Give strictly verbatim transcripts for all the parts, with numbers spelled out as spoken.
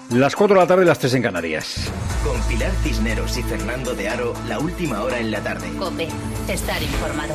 Las cuatro de la tarde, las tres en Canarias. Con Pilar Cisneros y Fernando de Aro, la última hora en la tarde. COPE, estar informado.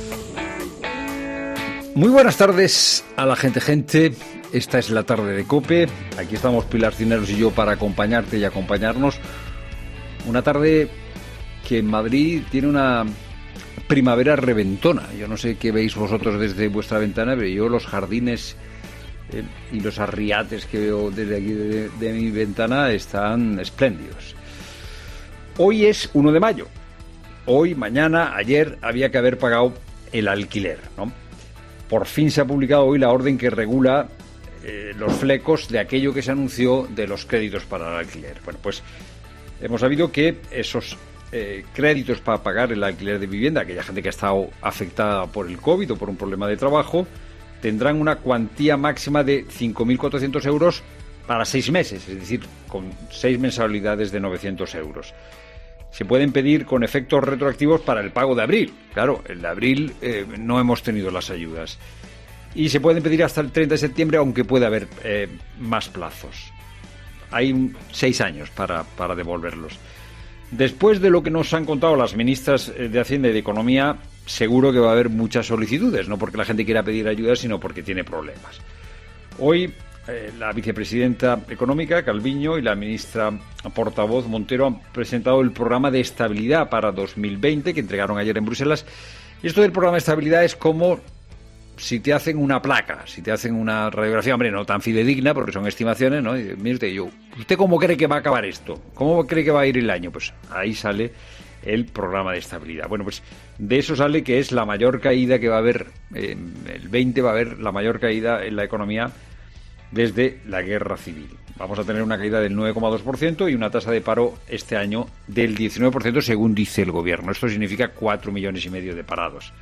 Muy buenas tardes a la gente, gente. Esta es la tarde de COPE. Aquí estamos Pilar Cisneros y yo para acompañarte y acompañarnos. Una tarde que en Madrid tiene una primavera reventona. Yo no sé qué veis vosotros desde vuestra ventana, pero yo los jardines eh, y los arriates que veo desde aquí de, de mi ventana están espléndidos. Hoy es uno de mayo. Hoy, mañana, ayer había que haber pagado el alquiler, ¿no? Por fin se ha publicado hoy la orden que regula eh, los flecos de aquello que se anunció de los créditos para el alquiler. Bueno, pues hemos sabido que esos eh, créditos para pagar el alquiler de vivienda, aquella gente que ha estado afectada por el COVID o por un problema de trabajo, tendrán una cuantía máxima de cinco mil cuatrocientos euros para seis meses, es decir, con seis mensualidades de novecientos euros. Se pueden pedir con efectos retroactivos para el pago de abril. Claro, el de abril eh, no hemos tenido las ayudas. Y se pueden pedir hasta el treinta de septiembre, aunque puede haber eh, más plazos. Hay seis años para, para devolverlos. Después de lo que nos han contado las ministras de Hacienda y de Economía, seguro que va a haber muchas solicitudes, no porque la gente quiera pedir ayuda, sino porque tiene problemas. Hoy eh, la vicepresidenta económica, Calviño, y la ministra portavoz, Montero, han presentado el programa de estabilidad para dos mil veinte, que entregaron ayer en Bruselas. Y esto del programa de estabilidad es como si te hacen una placa, si te hacen una radiografía, hombre, no tan fidedigna, porque son estimaciones, ¿no? Y mire usted, yo, ¿usted cómo cree que va a acabar esto? ¿Cómo cree que va a ir el año? Pues ahí sale el programa de estabilidad. Bueno, pues de eso sale que es la mayor caída que va a haber, eh, el veinte va a haber la mayor caída en la economía desde la guerra civil. Vamos a tener una caída del nueve coma dos por ciento y una tasa de paro este año del diecinueve por ciento, según dice el gobierno. Esto significa cuatro millones y medio de parados.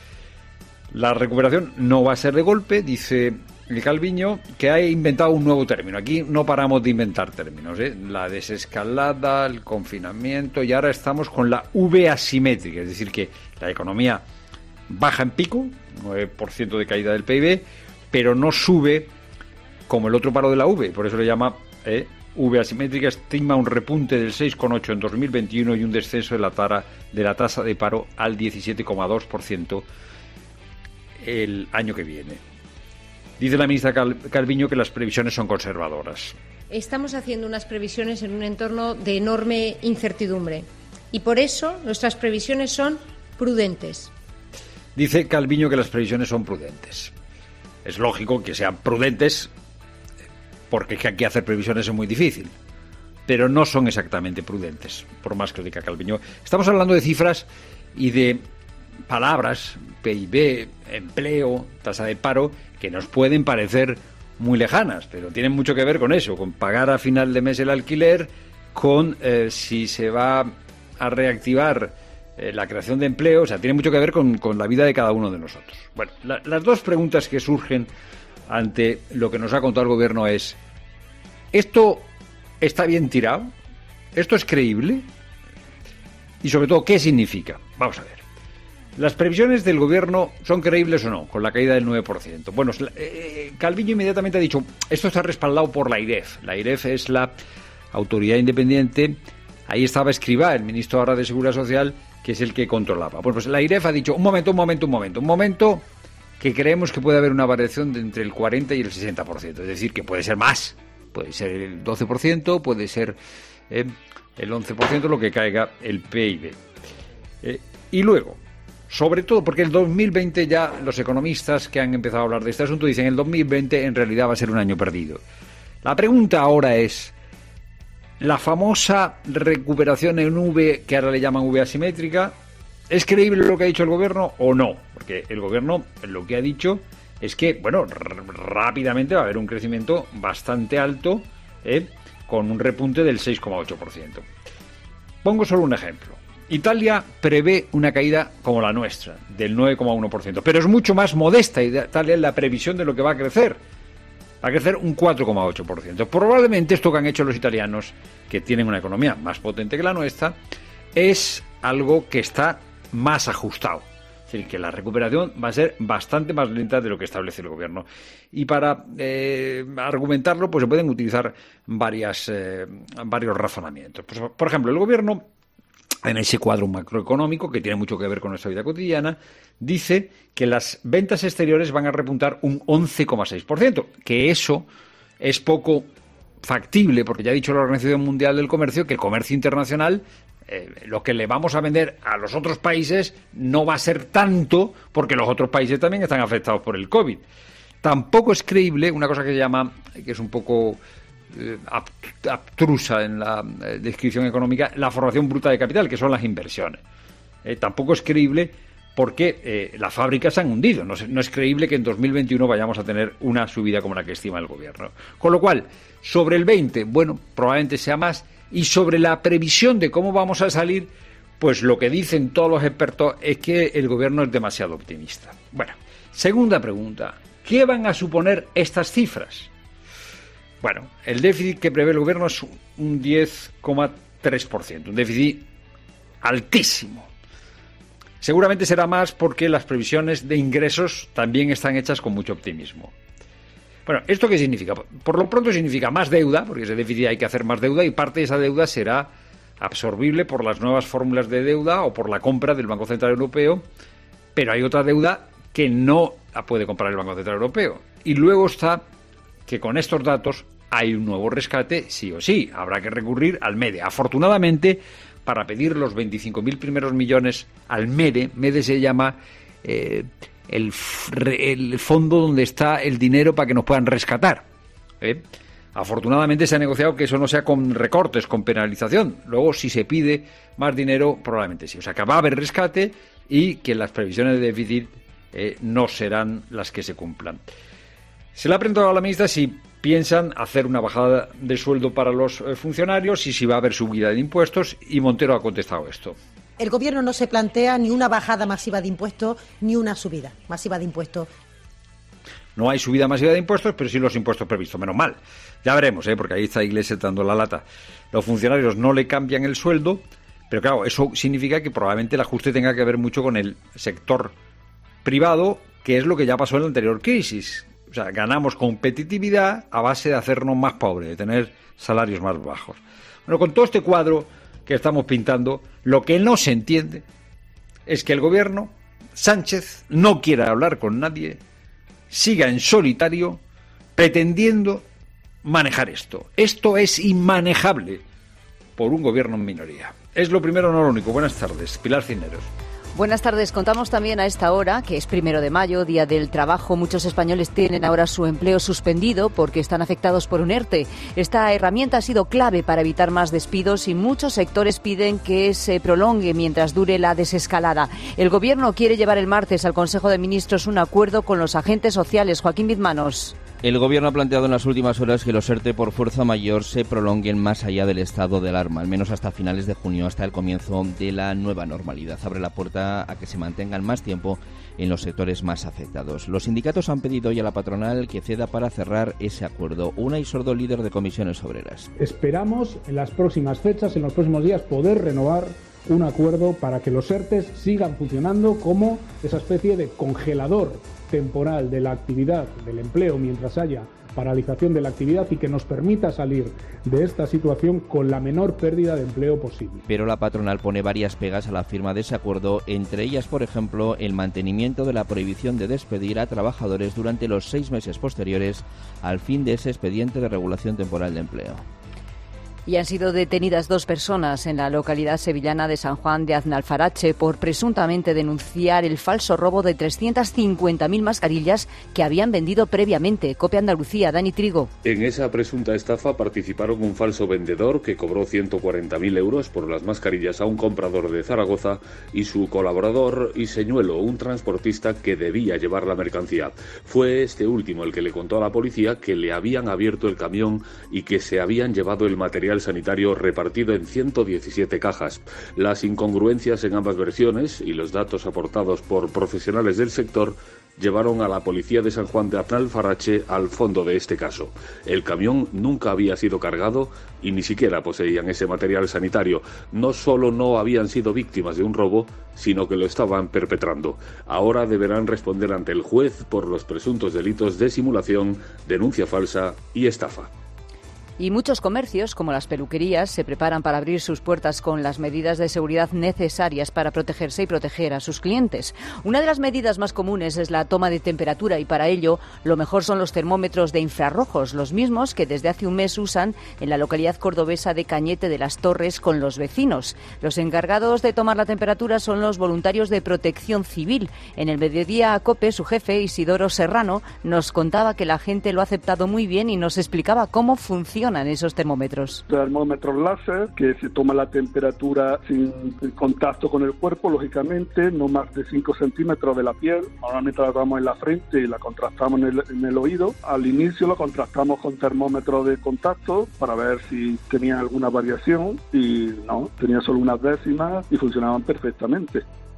La recuperación no va a ser de golpe, dice el Calviño, que ha inventado un nuevo término. Aquí no paramos de inventar términos, ¿eh? La desescalada, el confinamiento, y ahora estamos con la V asimétrica, es decir, que la economía baja en pico, nueve por ciento de caída del P I B, pero no sube como el otro paro de la V, por eso le llama eh, V asimétrica. Estima un repunte del seis coma ocho en dos mil veintiuno y un descenso de la, tara, de la tasa de paro al diecisiete coma dos por ciento el año que viene. Dice la ministra Cal- Calviño que las previsiones son conservadoras. Estamos haciendo unas previsiones en un entorno de enorme incertidumbre y por eso nuestras previsiones son prudentes. Dice Calviño que las previsiones son prudentes. Es lógico que sean prudentes porque es que aquí hacer previsiones es muy difícil, pero no son exactamente prudentes, por más que lo diga Calviño. Estamos hablando de cifras y de palabras, P I B, empleo, tasa de paro, que nos pueden parecer muy lejanas, pero tienen mucho que ver con eso, con pagar a final de mes el alquiler, con eh, si se va a reactivar eh, la creación de empleo, o sea, tiene mucho que ver con, con la vida de cada uno de nosotros. Bueno, la, las dos preguntas que surgen ante lo que nos ha contado el gobierno es: ¿esto está bien tirado? ¿Esto es creíble? Y sobre todo, ¿qué significa? Vamos a ver. ¿Las previsiones del gobierno son creíbles o no, con la caída del nueve por ciento? Bueno, eh, Calviño inmediatamente ha dicho, esto está respaldado por la AIREF. La AIREF es la autoridad independiente. Ahí estaba Escrivá, el ministro ahora de Seguridad Social, que es el que controlaba. Bueno, pues la AIREF ha dicho, un momento, un momento, un momento, un momento, que creemos que puede haber una variación de entre el cuarenta y el sesenta por ciento. Es decir, que puede ser más. Puede ser el doce por ciento, puede ser eh, el once por ciento, lo que caiga el P I B. Eh, y luego, sobre todo porque el dos mil veinte ya los economistas que han empezado a hablar de este asunto dicen el dos mil veinte en realidad va a ser un año perdido. La pregunta ahora es, ¿la famosa recuperación en V, que ahora le llaman V asimétrica, es creíble lo que ha dicho el gobierno o no? Porque el gobierno lo que ha dicho es que, bueno, r- rápidamente va a haber un crecimiento bastante alto, ¿eh? Con un repunte del seis coma ocho por ciento. Pongo solo un ejemplo. Italia prevé una caída como la nuestra, del nueve coma uno por ciento, pero es mucho más modesta Italia en la previsión de lo que va a crecer. Va a crecer un cuatro coma ocho por ciento. Probablemente esto que han hecho los italianos, que tienen una economía más potente que la nuestra, es algo que está más ajustado. decir, que la recuperación va a ser bastante más lenta de lo que establece el Gobierno. Y para eh, argumentarlo, pues se pueden utilizar varias, eh, varios razonamientos. Pues, por ejemplo, el Gobierno, en ese cuadro macroeconómico, que tiene mucho que ver con nuestra vida cotidiana, dice que las ventas exteriores van a repuntar un once coma seis por ciento, que eso es poco factible, porque ya ha dicho la Organización Mundial del Comercio que el comercio internacional, eh, lo que le vamos a vender a los otros países no va a ser tanto, porque los otros países también están afectados por el COVID. Tampoco es creíble una cosa que se llama, que es un poco eh, abstrusa en la eh, descripción económica, la formación bruta de capital, que son las inversiones. Eh, tampoco es creíble porque eh, las fábricas se han hundido. No es, no es creíble que en dos mil veintiuno vayamos a tener una subida como la que estima el Gobierno. Con lo cual, sobre el veinte, bueno, probablemente sea más. Y sobre la previsión de cómo vamos a salir, pues lo que dicen todos los expertos es que el Gobierno es demasiado optimista. Bueno, segunda pregunta. ¿Qué van a suponer estas cifras? Bueno, el déficit que prevé el Gobierno es un diez coma tres por ciento, un déficit altísimo. Seguramente será más porque las previsiones de ingresos también están hechas con mucho optimismo. Bueno, ¿esto qué significa? Por lo pronto significa más deuda, porque ese déficit hay que hacer más deuda y parte de esa deuda será absorbible por las nuevas fórmulas de deuda o por la compra del Banco Central Europeo, pero hay otra deuda que no la puede comprar el Banco Central Europeo. Y luego está que con estos datos hay un nuevo rescate, sí o sí, habrá que recurrir al MEDE. Afortunadamente, para pedir los veinticinco mil primeros millones al MEDE, MEDE se llama eh, el, el fondo donde está el dinero para que nos puedan rescatar. ¿eh? Afortunadamente se ha negociado que eso no sea con recortes, con penalización. Luego, si se pide más dinero, probablemente sí. O sea, que va a haber rescate y que las previsiones de déficit eh, no serán las que se cumplan. Se le ha preguntado a la ministra si piensan hacer una bajada de sueldo para los funcionarios y si va a haber subida de impuestos, y Montero ha contestado esto. El Gobierno no se plantea ni una bajada masiva de impuestos ni una subida masiva de impuestos. No hay subida masiva de impuestos, pero sí los impuestos previstos. Menos mal. Ya veremos, ¿eh? Porque ahí está Iglesias dando la lata. Los funcionarios no le cambian el sueldo, pero claro, eso significa que probablemente el ajuste tenga que ver mucho con el sector privado, que es lo que ya pasó en la anterior crisis. O sea, ganamos competitividad a base de hacernos más pobres, de tener salarios más bajos. Bueno, con todo este cuadro que estamos pintando, lo que no se entiende es que el Gobierno, Sánchez, no quiera hablar con nadie, siga en solitario pretendiendo manejar esto. Esto es inmanejable por un Gobierno en minoría. Es lo primero, no lo único. Buenas tardes. Pilar Cisneros. Buenas tardes. Contamos también a esta hora, que es primero de mayo, Día del Trabajo. Muchos españoles tienen ahora su empleo suspendido porque están afectados por un ERTE. Esta herramienta ha sido clave para evitar más despidos y muchos sectores piden que se prolongue mientras dure la desescalada. El Gobierno quiere llevar el martes al Consejo de Ministros un acuerdo con los agentes sociales. Joaquín Bizmanos. El Gobierno ha planteado en las últimas horas que los ERTE por fuerza mayor se prolonguen más allá del estado de alarma, al menos hasta finales de junio, hasta el comienzo de la nueva normalidad. Abre la puerta a que se mantengan más tiempo en los sectores más afectados. Los sindicatos han pedido hoy a la patronal que ceda para cerrar ese acuerdo. Unai Sordo, líder de comisiones obreras. Esperamos en las próximas fechas, en los próximos días, poder renovar un acuerdo para que los ERTE sigan funcionando como esa especie de congelador temporal de la actividad, del empleo, mientras haya paralización de la actividad, y que nos permita salir de esta situación con la menor pérdida de empleo posible. Pero la patronal pone varias pegas a la firma de ese acuerdo, entre ellas, por ejemplo, el mantenimiento de la prohibición de despedir a trabajadores durante los seis meses posteriores al fin de ese expediente de regulación temporal de empleo. Y han sido detenidas dos personas en la localidad sevillana de San Juan de Aznalfarache por presuntamente denunciar el falso robo de trescientas cincuenta mil mascarillas que habían vendido previamente. Copia Andalucía, Dani Trigo. En esa presunta estafa participaron un falso vendedor que cobró ciento cuarenta mil euros por las mascarillas a un comprador de Zaragoza y su colaborador y señuelo, un transportista que debía llevar la mercancía. Fue este último el que le contó a la policía que le habían abierto el camión y que se habían llevado el material sanitario repartido en ciento diecisiete cajas. Las incongruencias en ambas versiones y los datos aportados por profesionales del sector llevaron a la policía de San Juan de Aznalfarache al fondo de este caso. El camión nunca había sido cargado y ni siquiera poseían ese material sanitario. No solo no habían sido víctimas de un robo, sino que lo estaban perpetrando. Ahora deberán responder ante el juez por los presuntos delitos de simulación, denuncia falsa y estafa. Y muchos comercios, como las peluquerías, se preparan para abrir sus puertas con las medidas de seguridad necesarias para protegerse y proteger a sus clientes. Una de las medidas más comunes es la toma de temperatura y para ello lo mejor son los termómetros de infrarrojos, los mismos que desde hace un mes usan en la localidad cordobesa de Cañete de las Torres con los vecinos. Los encargados de tomar la temperatura son los voluntarios de Protección Civil. En el mediodía a COPE, su jefe, Isidoro Serrano, nos contaba que la gente lo ha aceptado muy bien y nos explicaba cómo funciona esos termómetros. Termómetros láser, que se toma la temperatura sin contacto con el cuerpo, lógicamente, no más de cinco centímetros de la piel. Normalmente la damos en la frente y la contrastamos en el, en el oído. Al inicio lo contrastamos con termómetro de contacto para ver si tenía alguna variación y no, tenía solo unas décimas y funcionaban perfectamente.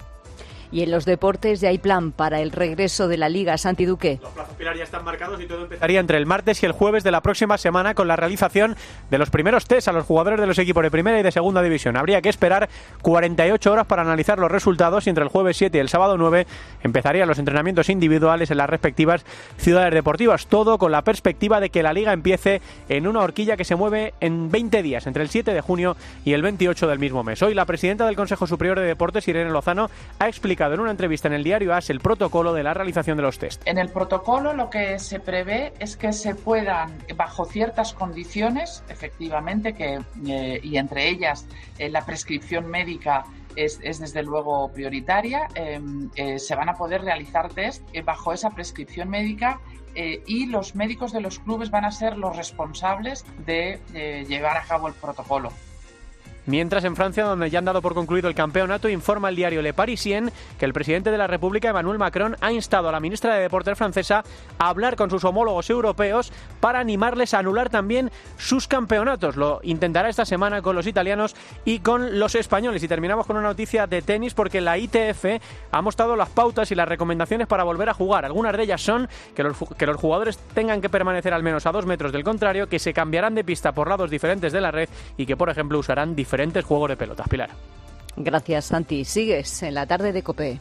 Y en los deportes ya hay plan para el regreso de la Liga. Santi Duque. Los plazos Pilar ya están marcados y todo empezaría entre el martes y el jueves de la próxima semana con la realización de los primeros test a los jugadores de los equipos de primera y de segunda división. Habría que esperar cuarenta y ocho horas para analizar los resultados y entre el jueves siete y el sábado nueve empezarían los entrenamientos individuales en las respectivas ciudades deportivas. Todo con la perspectiva de que la Liga empiece en una horquilla que se mueve en veinte días, entre el siete de junio y el veintiocho del mismo mes. Hoy la presidenta del Consejo Superior de Deportes, Irene Lozano, ha explicado en una entrevista en el diario A S el protocolo de la realización de los test. En el protocolo lo que se prevé es que se puedan, bajo ciertas condiciones, efectivamente, que eh, y entre ellas eh, la prescripción médica es, es desde luego prioritaria, eh, eh, se van a poder realizar test eh, bajo esa prescripción médica eh, y los médicos de los clubes van a ser los responsables de eh, llevar a cabo el protocolo. Mientras en Francia, donde ya han dado por concluido el campeonato, informa el diario Le Parisien que el presidente de la República, Emmanuel Macron, ha instado a la ministra de Deportes francesa a hablar con sus homólogos europeos para animarles a anular también sus campeonatos. Lo intentará esta semana con los italianos y con los españoles. Y terminamos con una noticia de tenis porque la I T F ha mostrado las pautas y las recomendaciones para volver a jugar. Algunas de ellas son que los, que los jugadores tengan que permanecer al menos a dos metros del contrario, que se cambiarán de pista por lados diferentes de la red y que, por ejemplo, usarán diferentes diferentes juegos de pelotas. Pilar. Gracias, Santi. Sigues en la tarde de COPE.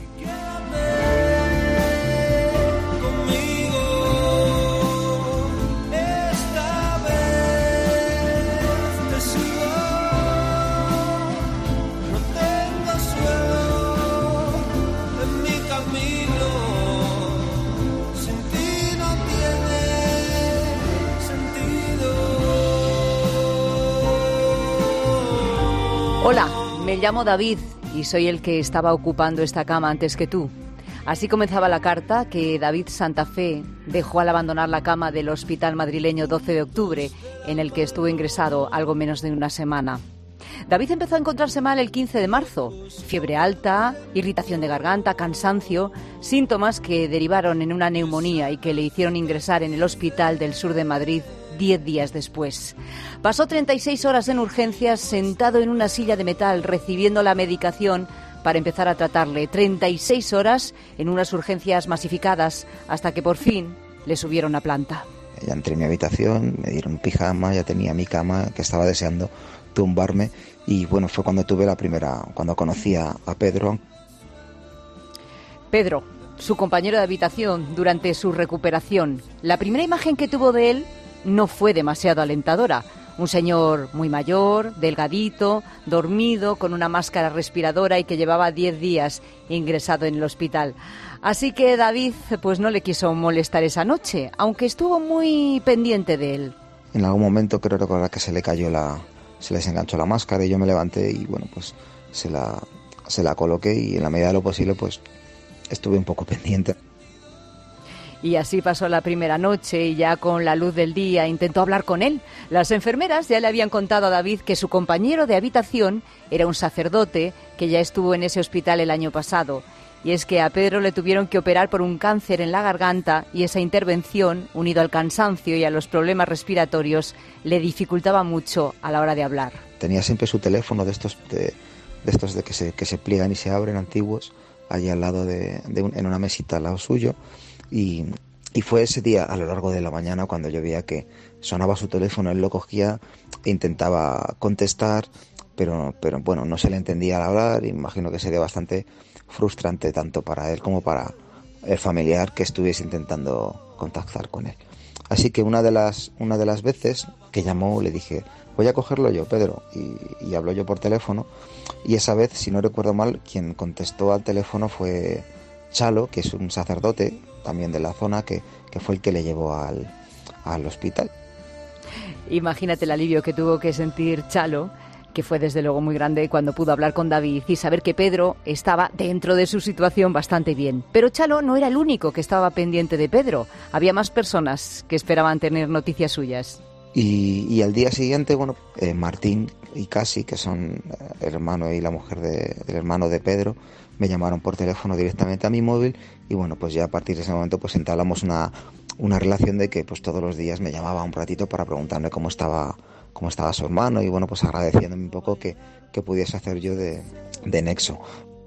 Hola, me llamo David y soy el que estaba ocupando esta cama antes que tú. Así comenzaba la carta que David Santa Fe dejó al abandonar la cama del hospital madrileño doce de octubre, en el que estuvo ingresado algo menos de una semana. David empezó a encontrarse mal el quince de marzo. Fiebre alta, irritación de garganta, cansancio, síntomas que derivaron en una neumonía y que le hicieron ingresar en el hospital del sur de Madrid diez días después. Pasó treinta y seis horas en urgencias sentado en una silla de metal recibiendo la medicación para empezar a tratarle. treinta y seis horas en unas urgencias masificadas hasta que por fin le subieron a planta. Ya entré en mi habitación, me dieron pijama, ya tenía mi cama, que estaba deseando tumbarme y bueno, fue cuando tuve la primera, cuando conocí a, a Pedro. Pedro, su compañero de habitación durante su recuperación. La primera imagen que tuvo de él no fue demasiado alentadora. Un señor muy mayor, delgadito, dormido, con una máscara respiradora y que llevaba diez días ingresado en el hospital. Así que David pues no le quiso molestar esa noche, aunque estuvo muy pendiente de él. En algún momento creo recordar que se le cayó la, se les enganchó la máscara y yo me levanté y bueno, pues se la, se la coloqué y en la medida de lo posible pues estuve un poco pendiente. Y así pasó la primera noche y ya con la luz del día intentó hablar con él. Las enfermeras ya le habían contado a David que su compañero de habitación era un sacerdote que ya estuvo en ese hospital el año pasado. Y es que a Pedro le tuvieron que operar por un cáncer en la garganta y esa intervención, unido al cansancio y a los problemas respiratorios, le dificultaba mucho a la hora de hablar. Tenía siempre su teléfono de estos de, de estos de que se, que se pliegan y se abren antiguos allí al lado de, de un, en una mesita al lado suyo, y, y fue ese día a lo largo de la mañana cuando yo veía que sonaba su teléfono, él lo cogía e intentaba contestar, pero, pero bueno, no se le entendía al hablar, y imagino que sería bastante frustrante tanto para él como para el familiar que estuviese intentando contactar con él. Así que una de las, una de las veces que llamó le dije, voy a cogerlo yo, Pedro, y, y habló yo por teléfono, y esa vez, si no recuerdo mal, quien contestó al teléfono fue Chalo, que es un sacerdote también de la zona, que, que fue el que le llevó al, al hospital. Imagínate el alivio que tuvo que sentir Chalo, que fue desde luego muy grande cuando pudo hablar con David y saber que Pedro estaba dentro de su situación bastante bien. Pero Chalo no era el único que estaba pendiente de Pedro. Había más personas que esperaban tener noticias suyas. Y, y al día siguiente, bueno, eh, Martín y Casi, que son el hermano y la mujer de, del hermano de Pedro, me llamaron por teléfono directamente a mi móvil, y bueno, pues ya a partir de ese momento pues entablamos una, una relación de que pues todos los días me llamaba un ratito para preguntarme cómo estaba cómo estaba su hermano, y bueno, pues agradeciéndome un poco que, que pudiese hacer yo de, de nexo.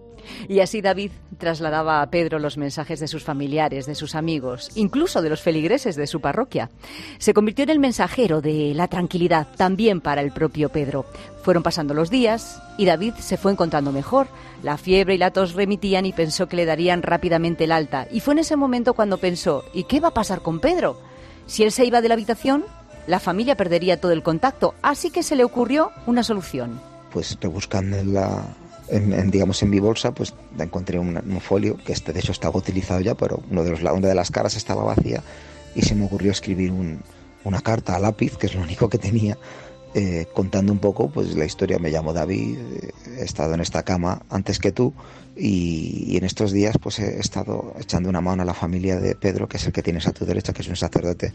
Y así David trasladaba a Pedro los mensajes de sus familiares, de sus amigos, incluso de los feligreses de su parroquia. Se convirtió en el mensajero de la tranquilidad, también para el propio Pedro. Fueron pasando los días y David se fue encontrando mejor. La fiebre y la tos remitían y pensó que le darían rápidamente el alta. Y fue en ese momento cuando pensó, ¿y qué va a pasar con Pedro? Si él se iba de la habitación, la familia perdería todo el contacto, así que se le ocurrió una solución. Pues rebuscando en la, en, en, digamos en mi bolsa, pues encontré un, un folio, que este de hecho estaba utilizado ya, pero uno de los, una de las caras estaba vacía, y se me ocurrió escribir un, una carta a lápiz, que es lo único que tenía, eh, contando un poco pues la historia. Me llamo David, eh, he estado en esta cama antes que tú, y, y en estos días pues he estado echando una mano a la familia de Pedro, que es el que tienes a tu derecha, que es un sacerdote.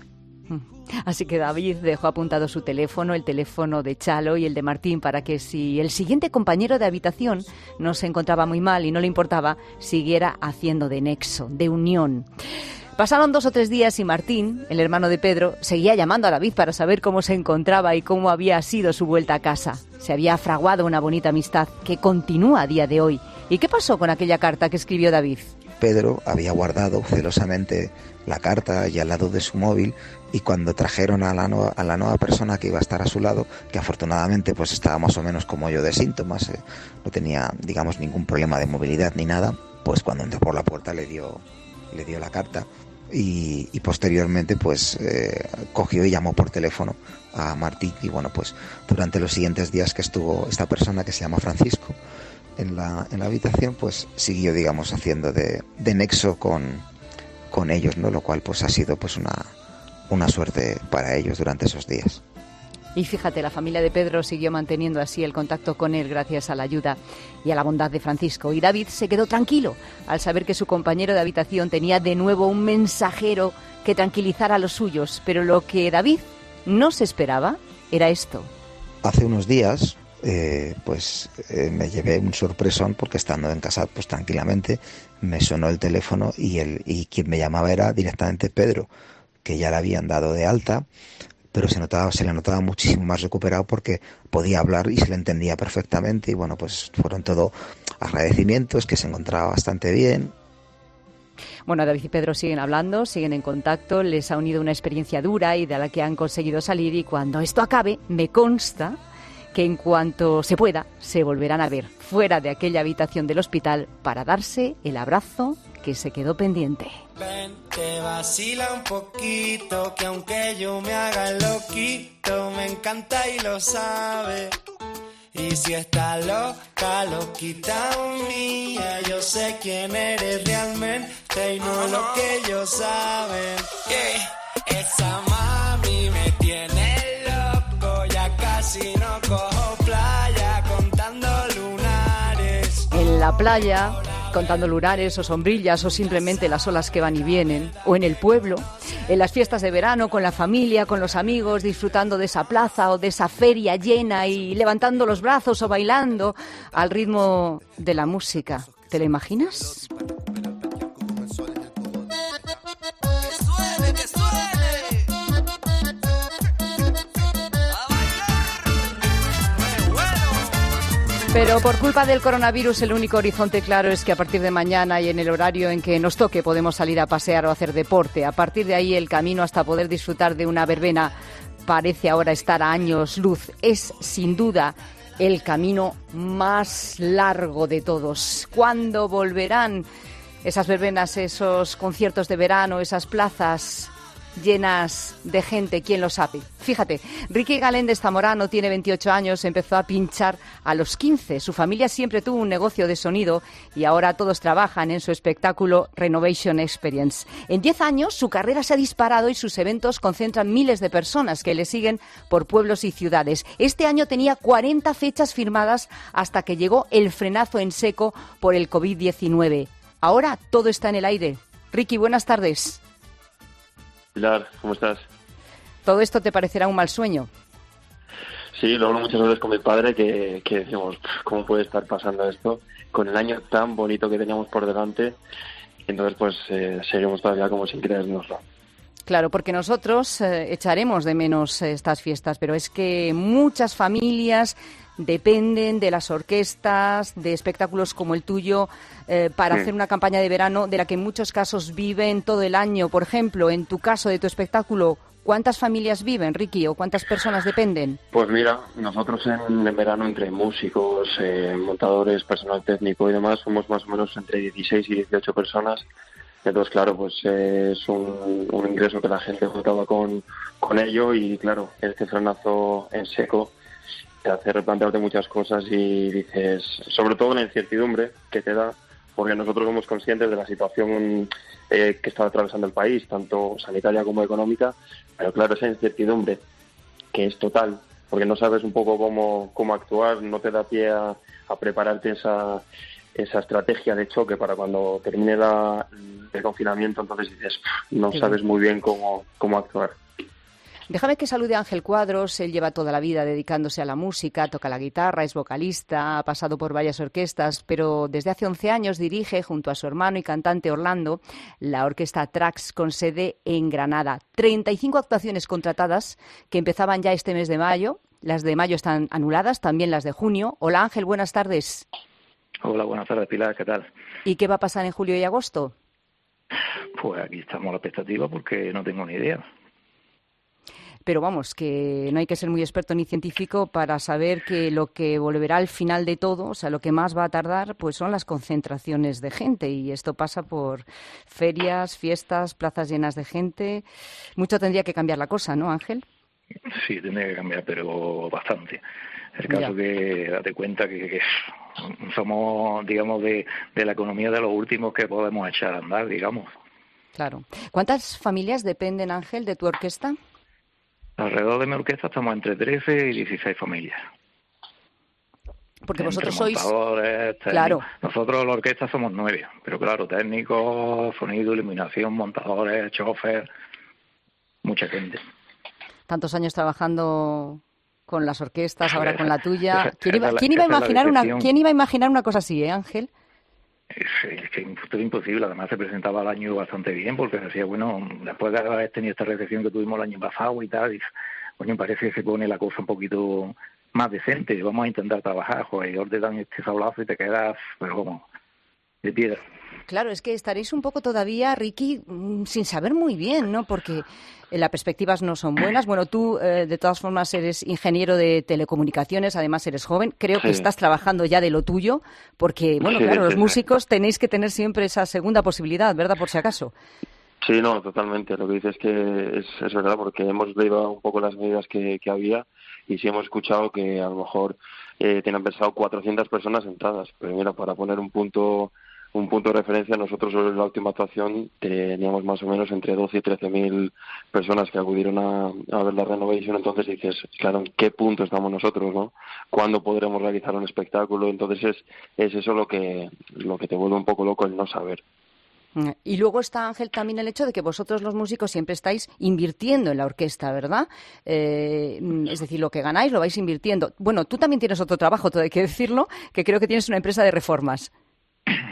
Así que David dejó apuntado su teléfono, el teléfono de Chalo y el de Martín, para que si el siguiente compañero de habitación no se encontraba muy mal y no le importaba, siguiera haciendo de nexo, de unión. Pasaron dos o tres días y Martín, el hermano de Pedro, seguía llamando a David para saber cómo se encontraba y cómo había sido su vuelta a casa. Se había fraguado una bonita amistad que continúa a día de hoy. ¿Y qué pasó con aquella carta que escribió David? Pedro había guardado celosamente la carta y al lado de su móvil, y cuando trajeron a la, nueva, a la nueva persona que iba a estar a su lado, que afortunadamente pues estaba más o menos como yo de síntomas, eh, no tenía, digamos, ningún problema de movilidad ni nada, pues cuando entró por la puerta le dio, le dio la carta, y, y posteriormente pues eh, cogió y llamó por teléfono a Martín, y bueno, pues durante los siguientes días que estuvo esta persona, que se llama Francisco, en la, en la habitación, pues siguió, digamos, haciendo de, de nexo con, con ellos, ¿no? Lo cual pues ha sido pues una una suerte para ellos durante esos días. Y fíjate, la familia de Pedro siguió manteniendo así el contacto con él gracias a la ayuda y a la bondad de Francisco. Y David se quedó tranquilo al saber que su compañero de habitación tenía de nuevo un mensajero que tranquilizara a los suyos. Pero lo que David no se esperaba era esto. Hace unos días eh, pues eh, me llevé un sorpresón, porque estando en casa pues tranquilamente me sonó el teléfono y, el, y quien me llamaba era directamente Pedro, que ya le habían dado de alta, pero se notaba, se le notaba muchísimo más recuperado porque podía hablar y se le entendía perfectamente, y bueno, pues fueron todo agradecimientos, que se encontraba bastante bien. Bueno, David y Pedro siguen hablando, siguen en contacto, les ha unido una experiencia dura y de la que han conseguido salir, y cuando esto acabe, me consta que en cuanto se pueda, se volverán a ver fuera de aquella habitación del hospital para darse el abrazo que se quedó pendiente. Ven, te vacila un poquito, que aunque yo me haga loquito, me encanta y lo sabe. Y si está loca, loquita mía, yo sé quién eres realmente y no lo que ellos saben. Yeah. Esa mami me tiene loco, ya casi no cojo playa contando lunares. En la playa, contando lunares o sombrillas, o simplemente las olas que van y vienen, o en el pueblo, en las fiestas de verano, con la familia, con los amigos, disfrutando de esa plaza o de esa feria llena y levantando los brazos o bailando al ritmo de la música. ¿Te lo imaginas? Pero por culpa del coronavirus el único horizonte claro es que a partir de mañana y en el horario en que nos toque podemos salir a pasear o hacer deporte. A partir de ahí el camino hasta poder disfrutar de una verbena parece ahora estar a años luz. Es sin duda el camino más largo de todos. ¿Cuándo volverán esas verbenas, esos conciertos de verano, esas plazas llenas de gente? ¿Quién lo sabe? Fíjate, Ricky Galéndez Zamorano tiene veintiocho años, empezó a pinchar a los quince. Su familia siempre tuvo un negocio de sonido y ahora todos trabajan en su espectáculo Renovation Experience. En diez años su carrera se ha disparado y sus eventos concentran miles de personas que le siguen por pueblos y ciudades. Este año tenía cuarenta fechas firmadas hasta que llegó el frenazo en seco por el covid diecinueve. Ahora todo está en el aire. Ricky, buenas tardes. Pilar, ¿cómo estás? ¿Todo esto te parecerá un mal sueño? Sí, lo hablo muchas veces con mi padre que, que decimos, ¿cómo puede estar pasando esto? Con el año tan bonito que teníamos por delante, entonces pues eh, seguimos todavía como sin creérnoslo. Claro, porque nosotros eh, echaremos de menos eh, estas fiestas, pero es que muchas familias dependen de las orquestas, de espectáculos como el tuyo, eh, para sí. hacer una campaña de verano de la que en muchos casos viven todo el año. Por ejemplo, en tu caso, de tu espectáculo, ¿cuántas familias viven, Ricky, o cuántas personas dependen? Pues mira, nosotros en, en verano, entre músicos, eh, montadores, personal técnico y demás, somos más o menos entre dieciséis y dieciocho personas. Entonces, claro, pues eh, es un, un ingreso que la gente contaba con, con ello y, claro, este frenazo en seco te hace replantearte muchas cosas y dices, sobre todo la incertidumbre que te da, porque nosotros somos conscientes de la situación eh, que está atravesando el país, tanto sanitaria como económica, pero claro, esa incertidumbre que es total, porque no sabes un poco cómo, cómo actuar, no te da pie a, a prepararte esa, esa estrategia de choque para cuando termine la, el confinamiento, entonces dices, no sabes muy bien cómo, cómo actuar. Déjame que salude a Ángel Cuadros. Él lleva toda la vida dedicándose a la música, toca la guitarra, es vocalista, ha pasado por varias orquestas, pero desde hace once años dirige, junto a su hermano y cantante Orlando, la orquesta Trax con sede en Granada. treinta y cinco actuaciones contratadas que empezaban ya este mes de mayo. Las de mayo están anuladas, también las de junio. Hola Ángel, buenas tardes. Hola, buenas tardes Pilar, ¿qué tal? ¿Y qué va a pasar en julio y agosto? Pues aquí estamos a la expectativa porque no tengo ni idea. Pero vamos, que no hay que ser muy experto ni científico para saber que lo que volverá al final de todo, o sea, lo que más va a tardar, pues son las concentraciones de gente. Y esto pasa por ferias, fiestas, plazas llenas de gente. Mucho tendría que cambiar la cosa, ¿no, Ángel? Sí, tendría que cambiar, pero bastante. El caso ya. que date cuenta que, que somos, digamos, de, de la economía de los últimos que podemos echar a andar, digamos. Claro. ¿Cuántas familias dependen, Ángel, de tu orquesta? Alrededor de mi orquesta estamos entre trece y dieciséis familias. Porque entre vosotros sois... montadores, claro. Nosotros la orquesta somos nueve, pero claro, técnicos, sonido, iluminación, montadores, chofer, mucha gente. Tantos años trabajando con las orquestas, ahora con la tuya. Esa, ¿Quién, iba, esa, ¿quién, iba a imaginar una, ¿Quién iba a imaginar una cosa así, eh, Ángel? Es que esto es imposible, además se presentaba el año bastante bien porque decía, bueno, después de haber tenido esta recepción que tuvimos el año pasado y tal, y, coño, parece que se pone la cosa un poquito más decente, vamos a intentar trabajar, joder, y ahora te dan este sablazo y te quedas, pero como, de piedra. Claro, es que estaréis un poco todavía, Ricky, sin saber muy bien, ¿no? Porque las perspectivas no son buenas. Bueno, tú, eh, de todas formas, eres ingeniero de telecomunicaciones, además eres joven. Creo sí. que estás trabajando ya de lo tuyo, porque, bueno, sí, claro, sí, los músicos tenéis que tener siempre esa segunda posibilidad, ¿verdad? Por si acaso. Sí, no, totalmente. Lo que dices es que es, es verdad, porque hemos leído un poco las medidas que, que había y sí hemos escuchado que a lo mejor eh, tenían pensado cuatrocientas personas entradas. Pero mira, para poner un punto... Un punto de referencia, nosotros en la última actuación teníamos más o menos entre doce y trece mil personas que acudieron a, a ver la Renovation, entonces dices, claro, ¿en qué punto estamos nosotros, no? ¿Cuándo podremos realizar un espectáculo? Entonces es, es eso lo que, lo que te vuelve un poco loco, el no saber. Y luego está, Ángel, también el hecho de que vosotros los músicos siempre estáis invirtiendo en la orquesta, ¿verdad? Eh, es decir, lo que ganáis lo vais invirtiendo. Bueno, tú también tienes otro trabajo, todo hay que decirlo, que creo que tienes una empresa de reformas.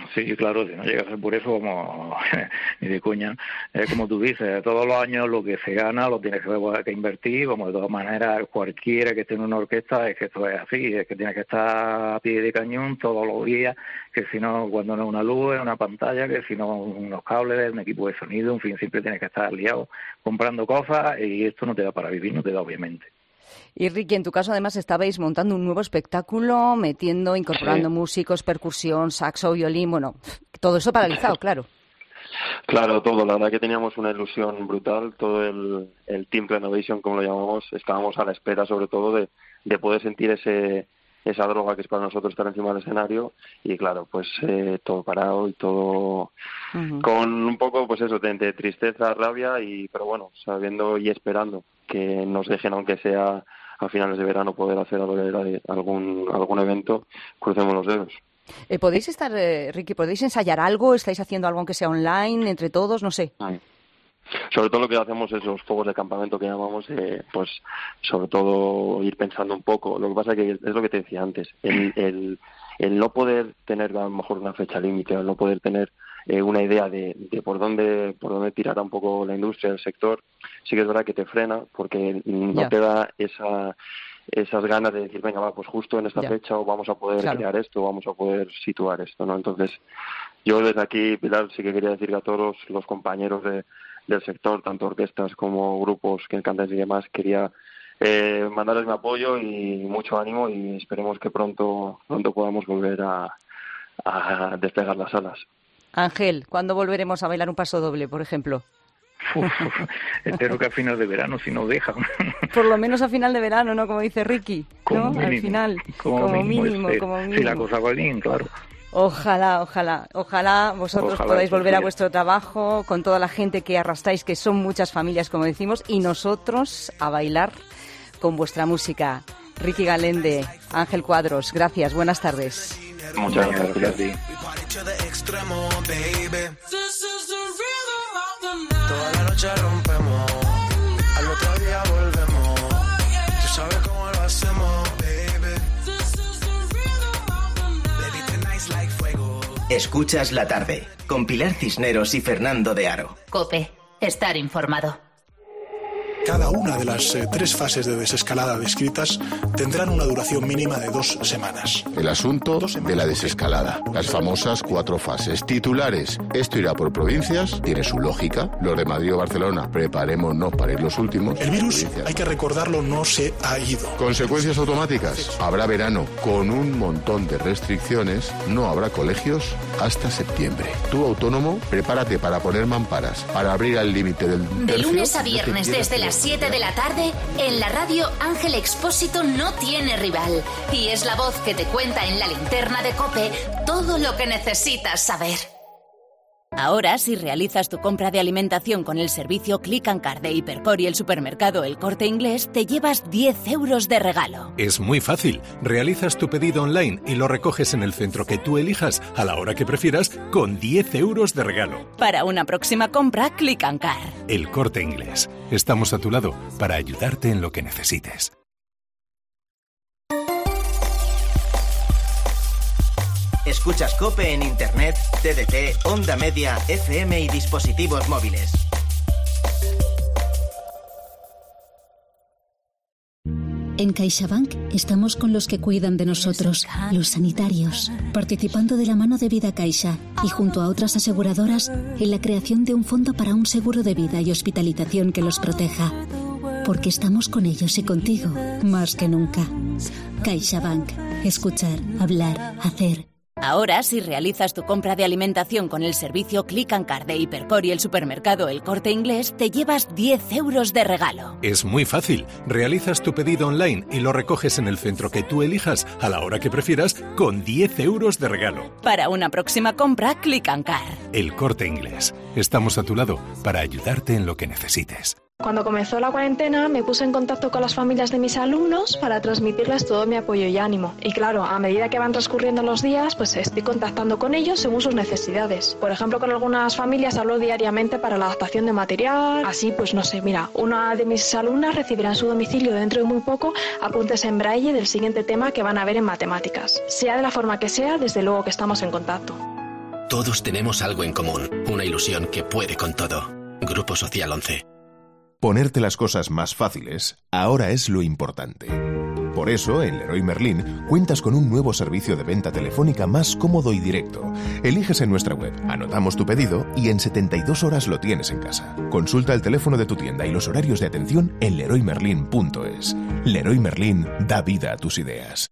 Sí, claro, si no llega a ser por eso, como ni de coña. Es como tú dices, todos los años lo que se gana lo tienes que, que invertir, como de todas maneras cualquiera que esté en una orquesta, es que esto es así, es que tienes que estar a pie de cañón todos los días, que si no, cuando no es una luz, es una pantalla, que si no, unos cables, un equipo de sonido, en fin, siempre tienes que estar liado comprando cosas y esto no te da para vivir, no te da obviamente. Y Ricky, en tu caso además estabais montando un nuevo espectáculo, metiendo, incorporando Sí. músicos, percusión, saxo, violín, bueno, todo eso paralizado, claro. Claro, todo. La verdad que teníamos una ilusión brutal. Todo el, el Team Renovation, como lo llamamos, estábamos a la espera, sobre todo, de, de poder sentir ese esa droga que es para nosotros estar encima del escenario. Y claro, pues eh, todo parado y todo Uh-huh. con un poco, pues eso, de, de tristeza, rabia, y pero bueno, sabiendo y esperando que nos dejen, aunque sea a finales de verano, poder hacer algún algún evento, crucemos los dedos. Eh, ¿Podéis estar, eh, Ricky, podéis ensayar algo? ¿Estáis haciendo algo aunque sea online, entre todos? No sé. Ay. Sobre todo lo que hacemos es los fuegos de campamento que llamamos, eh, pues sobre todo ir pensando un poco. Lo que pasa es que es lo que te decía antes, el, el, el no poder tener a lo mejor una fecha límite, el no poder tener eh, una idea de, de por dónde por dónde tirará un poco la industria, el sector, sí que es verdad que te frena porque no Ya. te da esa esas ganas de decir, venga, va, pues justo en esta Ya. fecha o vamos a poder Claro. crear esto, vamos a poder situar esto, ¿no? Entonces, yo desde aquí, Pilar, sí que quería decir que a todos los compañeros de, del sector, tanto orquestas como grupos que cantan y demás, quería eh, mandarles mi apoyo y mucho ánimo, y esperemos que pronto pronto podamos volver a, a despegar las alas. Ángel, ¿cuándo volveremos a bailar un paso doble, por ejemplo? Uf, uf, espero que a final de verano, si nos dejan. Por lo menos a final de verano, ¿no? Como dice Ricky, Como ¿no? mínimo, Al final, como como mínimo, mínimo, este, como si la mínimo. cosa va bien, claro. Ojalá, ojalá, ojalá vosotros Ojalá podáis eso volver a sea. vuestro trabajo con toda la gente que arrastráis, que son muchas familias, como decimos, y nosotros a bailar con vuestra música. Ricky Galende, Ángel Cuadros, gracias, buenas tardes. Muchas gracias a ti. Toda la noche rompemos, al otro día volvemos. Tú sabes cómo lo hacemos, baby. Baby, tonight's like fuego. Escuchas la tarde con Pilar Cisneros y Fernando de Aro. Cope, estar informado. Cada una de las eh, tres fases de desescalada descritas tendrán una duración mínima de dos semanas. El asunto de la desescalada. Las famosas cuatro fases. Titulares. Esto irá por provincias. Tiene su lógica. Los de Madrid o Barcelona, preparémonos para ir los últimos. El virus, hay que recordarlo, no se ha ido. Consecuencias automáticas. Habrá verano. Con un montón de restricciones, no habrá colegios hasta septiembre. Tú, autónomo, prepárate para poner mamparas, para abrir al límite del De tercio. lunes a viernes desde las siete de la tarde, en la radio Ángel Expósito no tiene rival. Y es la voz que te cuenta en la linterna de COPE todo lo que necesitas saber. Ahora, si realizas tu compra de alimentación con el servicio Click and Card de Hipercor y el supermercado El Corte Inglés, te llevas diez euros de regalo. Es muy fácil. Realizas tu pedido online y lo recoges en el centro que tú elijas a la hora que prefieras con diez euros de regalo. Para una próxima compra, Click and Card. El Corte Inglés. Estamos a tu lado para ayudarte en lo que necesites. Escuchas COPE en Internet, T D T, Onda Media, F M y dispositivos móviles. En CaixaBank estamos con los que cuidan de nosotros, los sanitarios, participando de la mano de Vida Caixa y junto a otras aseguradoras en la creación de un fondo para un seguro de vida y hospitalización que los proteja. Porque estamos con ellos y contigo más que nunca. CaixaBank. Escuchar, hablar, hacer. Ahora, si realizas tu compra de alimentación con el servicio Click and Card de Hipercor y el supermercado El Corte Inglés, te llevas diez euros de regalo. Es muy fácil. Realizas tu pedido online y lo recoges en el centro que tú elijas a la hora que prefieras con diez euros de regalo. Para una próxima compra, Click and Card. El Corte Inglés. Estamos a tu lado para ayudarte en lo que necesites. Cuando comenzó la cuarentena me puse en contacto con las familias de mis alumnos para transmitirles todo mi apoyo y ánimo. Y claro, a medida que van transcurriendo los días, pues estoy contactando con ellos según sus necesidades. Por ejemplo, con algunas familias hablo diariamente para la adaptación de material. Así, pues no sé, mira, una de mis alumnas recibirá en su domicilio dentro de muy poco apuntes en braille del siguiente tema que van a ver en matemáticas. Sea de la forma que sea, desde luego que estamos en contacto. Todos tenemos algo en común, una ilusión que puede con todo. Grupo Social once. Ponerte las cosas más fáciles ahora es lo importante. Por eso, en Leroy Merlin cuentas con un nuevo servicio de venta telefónica más cómodo y directo. Eliges en nuestra web, anotamos tu pedido y en setenta y dos horas lo tienes en casa. Consulta el teléfono de tu tienda y los horarios de atención en leroy merlin punto es. Leroy Merlin da vida a tus ideas.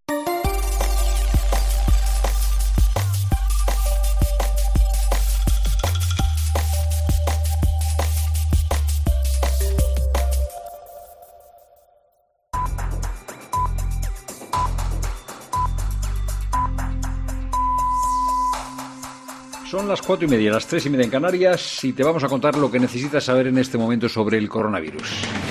Son las cuatro y media, las tres y media en Canarias y te vamos a contar lo que necesitas saber en este momento sobre el coronavirus.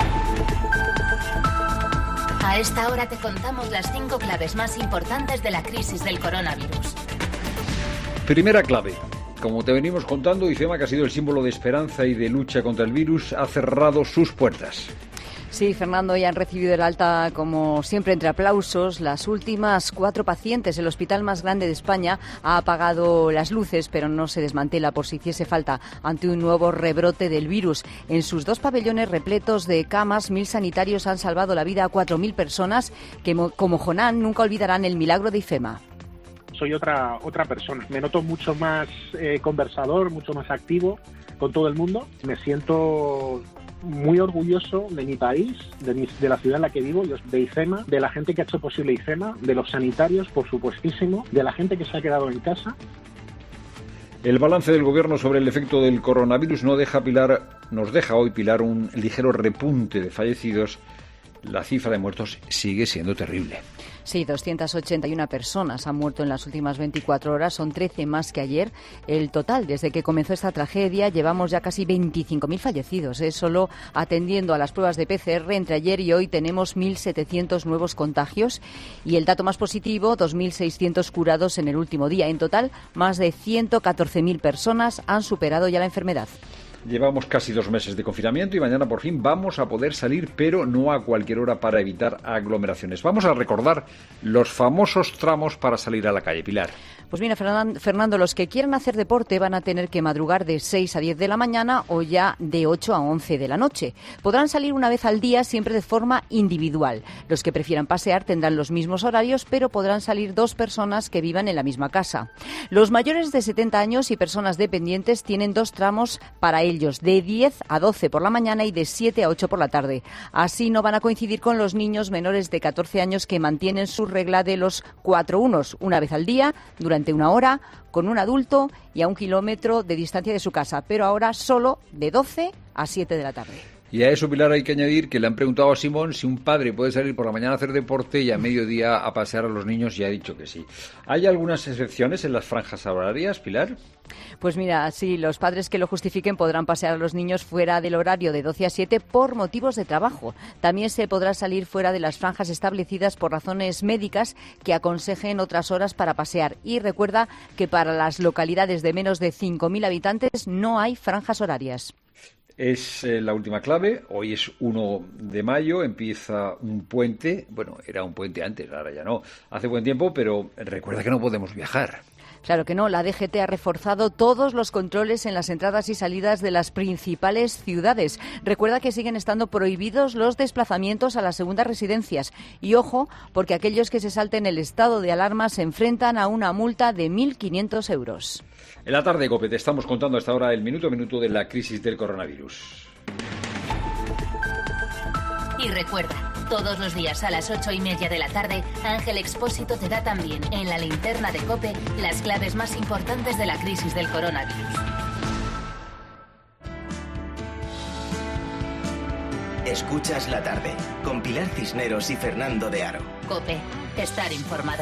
A esta hora te contamos las cinco claves más importantes de la crisis del coronavirus. Primera clave. Como te venimos contando, IFEMA, que ha sido el símbolo de esperanza y de lucha contra el virus, ha cerrado sus puertas. Sí, Fernando, ya han recibido el alta, como siempre, entre aplausos. Las últimas cuatro pacientes, el hospital más grande de España, ha apagado las luces, pero no se desmantela por si hiciese falta ante un nuevo rebrote del virus. En sus dos pabellones repletos de camas, mil sanitarios han salvado la vida a cuatro mil personas que, como Jonán, nunca olvidarán el milagro de IFEMA. Soy otra otra persona. Me noto mucho más eh, conversador, mucho más activo con todo el mundo. Me siento muy orgulloso de mi país, de, mi, de la ciudad en la que vivo, de IFEMA, de la gente que ha hecho posible IFEMA, de los sanitarios, por supuestísimo, de la gente que se ha quedado en casa. El balance del Gobierno sobre el efecto del coronavirus no deja Pilar, nos deja hoy, Pilar, un ligero repunte de fallecidos. La cifra de muertos sigue siendo terrible. Sí, doscientas ochenta y una personas han muerto en las últimas veinticuatro horas, son trece más que ayer. El total, desde que comenzó esta tragedia, llevamos ya casi veinticinco mil fallecidos. ¿eh? Solo atendiendo a las pruebas de P C R, entre ayer y hoy tenemos mil setecientos nuevos contagios y el dato más positivo, dos mil seiscientos curados en el último día. En total, más de ciento catorce mil personas han superado ya la enfermedad. Llevamos casi dos meses de confinamiento y mañana por fin vamos a poder salir, pero no a cualquier hora, para evitar aglomeraciones. Vamos a recordar los famosos tramos para salir a la calle, Pilar. Pues mira, Fernando, los que quieran hacer deporte van a tener que madrugar de seis a diez de la mañana o ya de ocho a once de la noche. Podrán salir una vez al día, siempre de forma individual. Los que prefieran pasear tendrán los mismos horarios, pero podrán salir dos personas que vivan en la misma casa. Los mayores de setenta años y personas dependientes tienen dos tramos para ellos, de diez a doce por la mañana y de siete a ocho por la tarde. Así no van a coincidir con los niños menores de catorce años que mantienen su regla de los cuatro unos, una vez al día, durante una hora, con un adulto y a un kilómetro de distancia de su casa, pero ahora solo de doce a siete de la tarde. Y a eso, Pilar, hay que añadir que le han preguntado a Simón si un padre puede salir por la mañana a hacer deporte y a mediodía a pasear a los niños, y ha dicho que sí. ¿Hay algunas excepciones en las franjas horarias, Pilar? Pues mira, sí, los padres que lo justifiquen podrán pasear a los niños fuera del horario de doce a siete por motivos de trabajo. También se podrá salir fuera de las franjas establecidas por razones médicas que aconsejen otras horas para pasear. Y recuerda que para las localidades de menos de cinco mil habitantes no hay franjas horarias. Es eh, la última clave. Hoy es uno de mayo, empieza un puente. Bueno, era un puente antes, ahora ya no. Hace buen tiempo, pero recuerda que no podemos viajar. Claro que no, la D G T ha reforzado todos los controles en las entradas y salidas de las principales ciudades. Recuerda que siguen estando prohibidos los desplazamientos a las segundas residencias. Y ojo, porque aquellos que se salten el estado de alarma se enfrentan a una multa de mil quinientos euros. En la tarde, COPE, te estamos contando hasta ahora el minuto a minuto de la crisis del coronavirus. Y recuerda, todos los días a las ocho y media de la tarde, Ángel Expósito te da también en la linterna de COPE las claves más importantes de la crisis del coronavirus. Escuchas la tarde con Pilar Cisneros y Fernando de Aro. COPE, estar informado.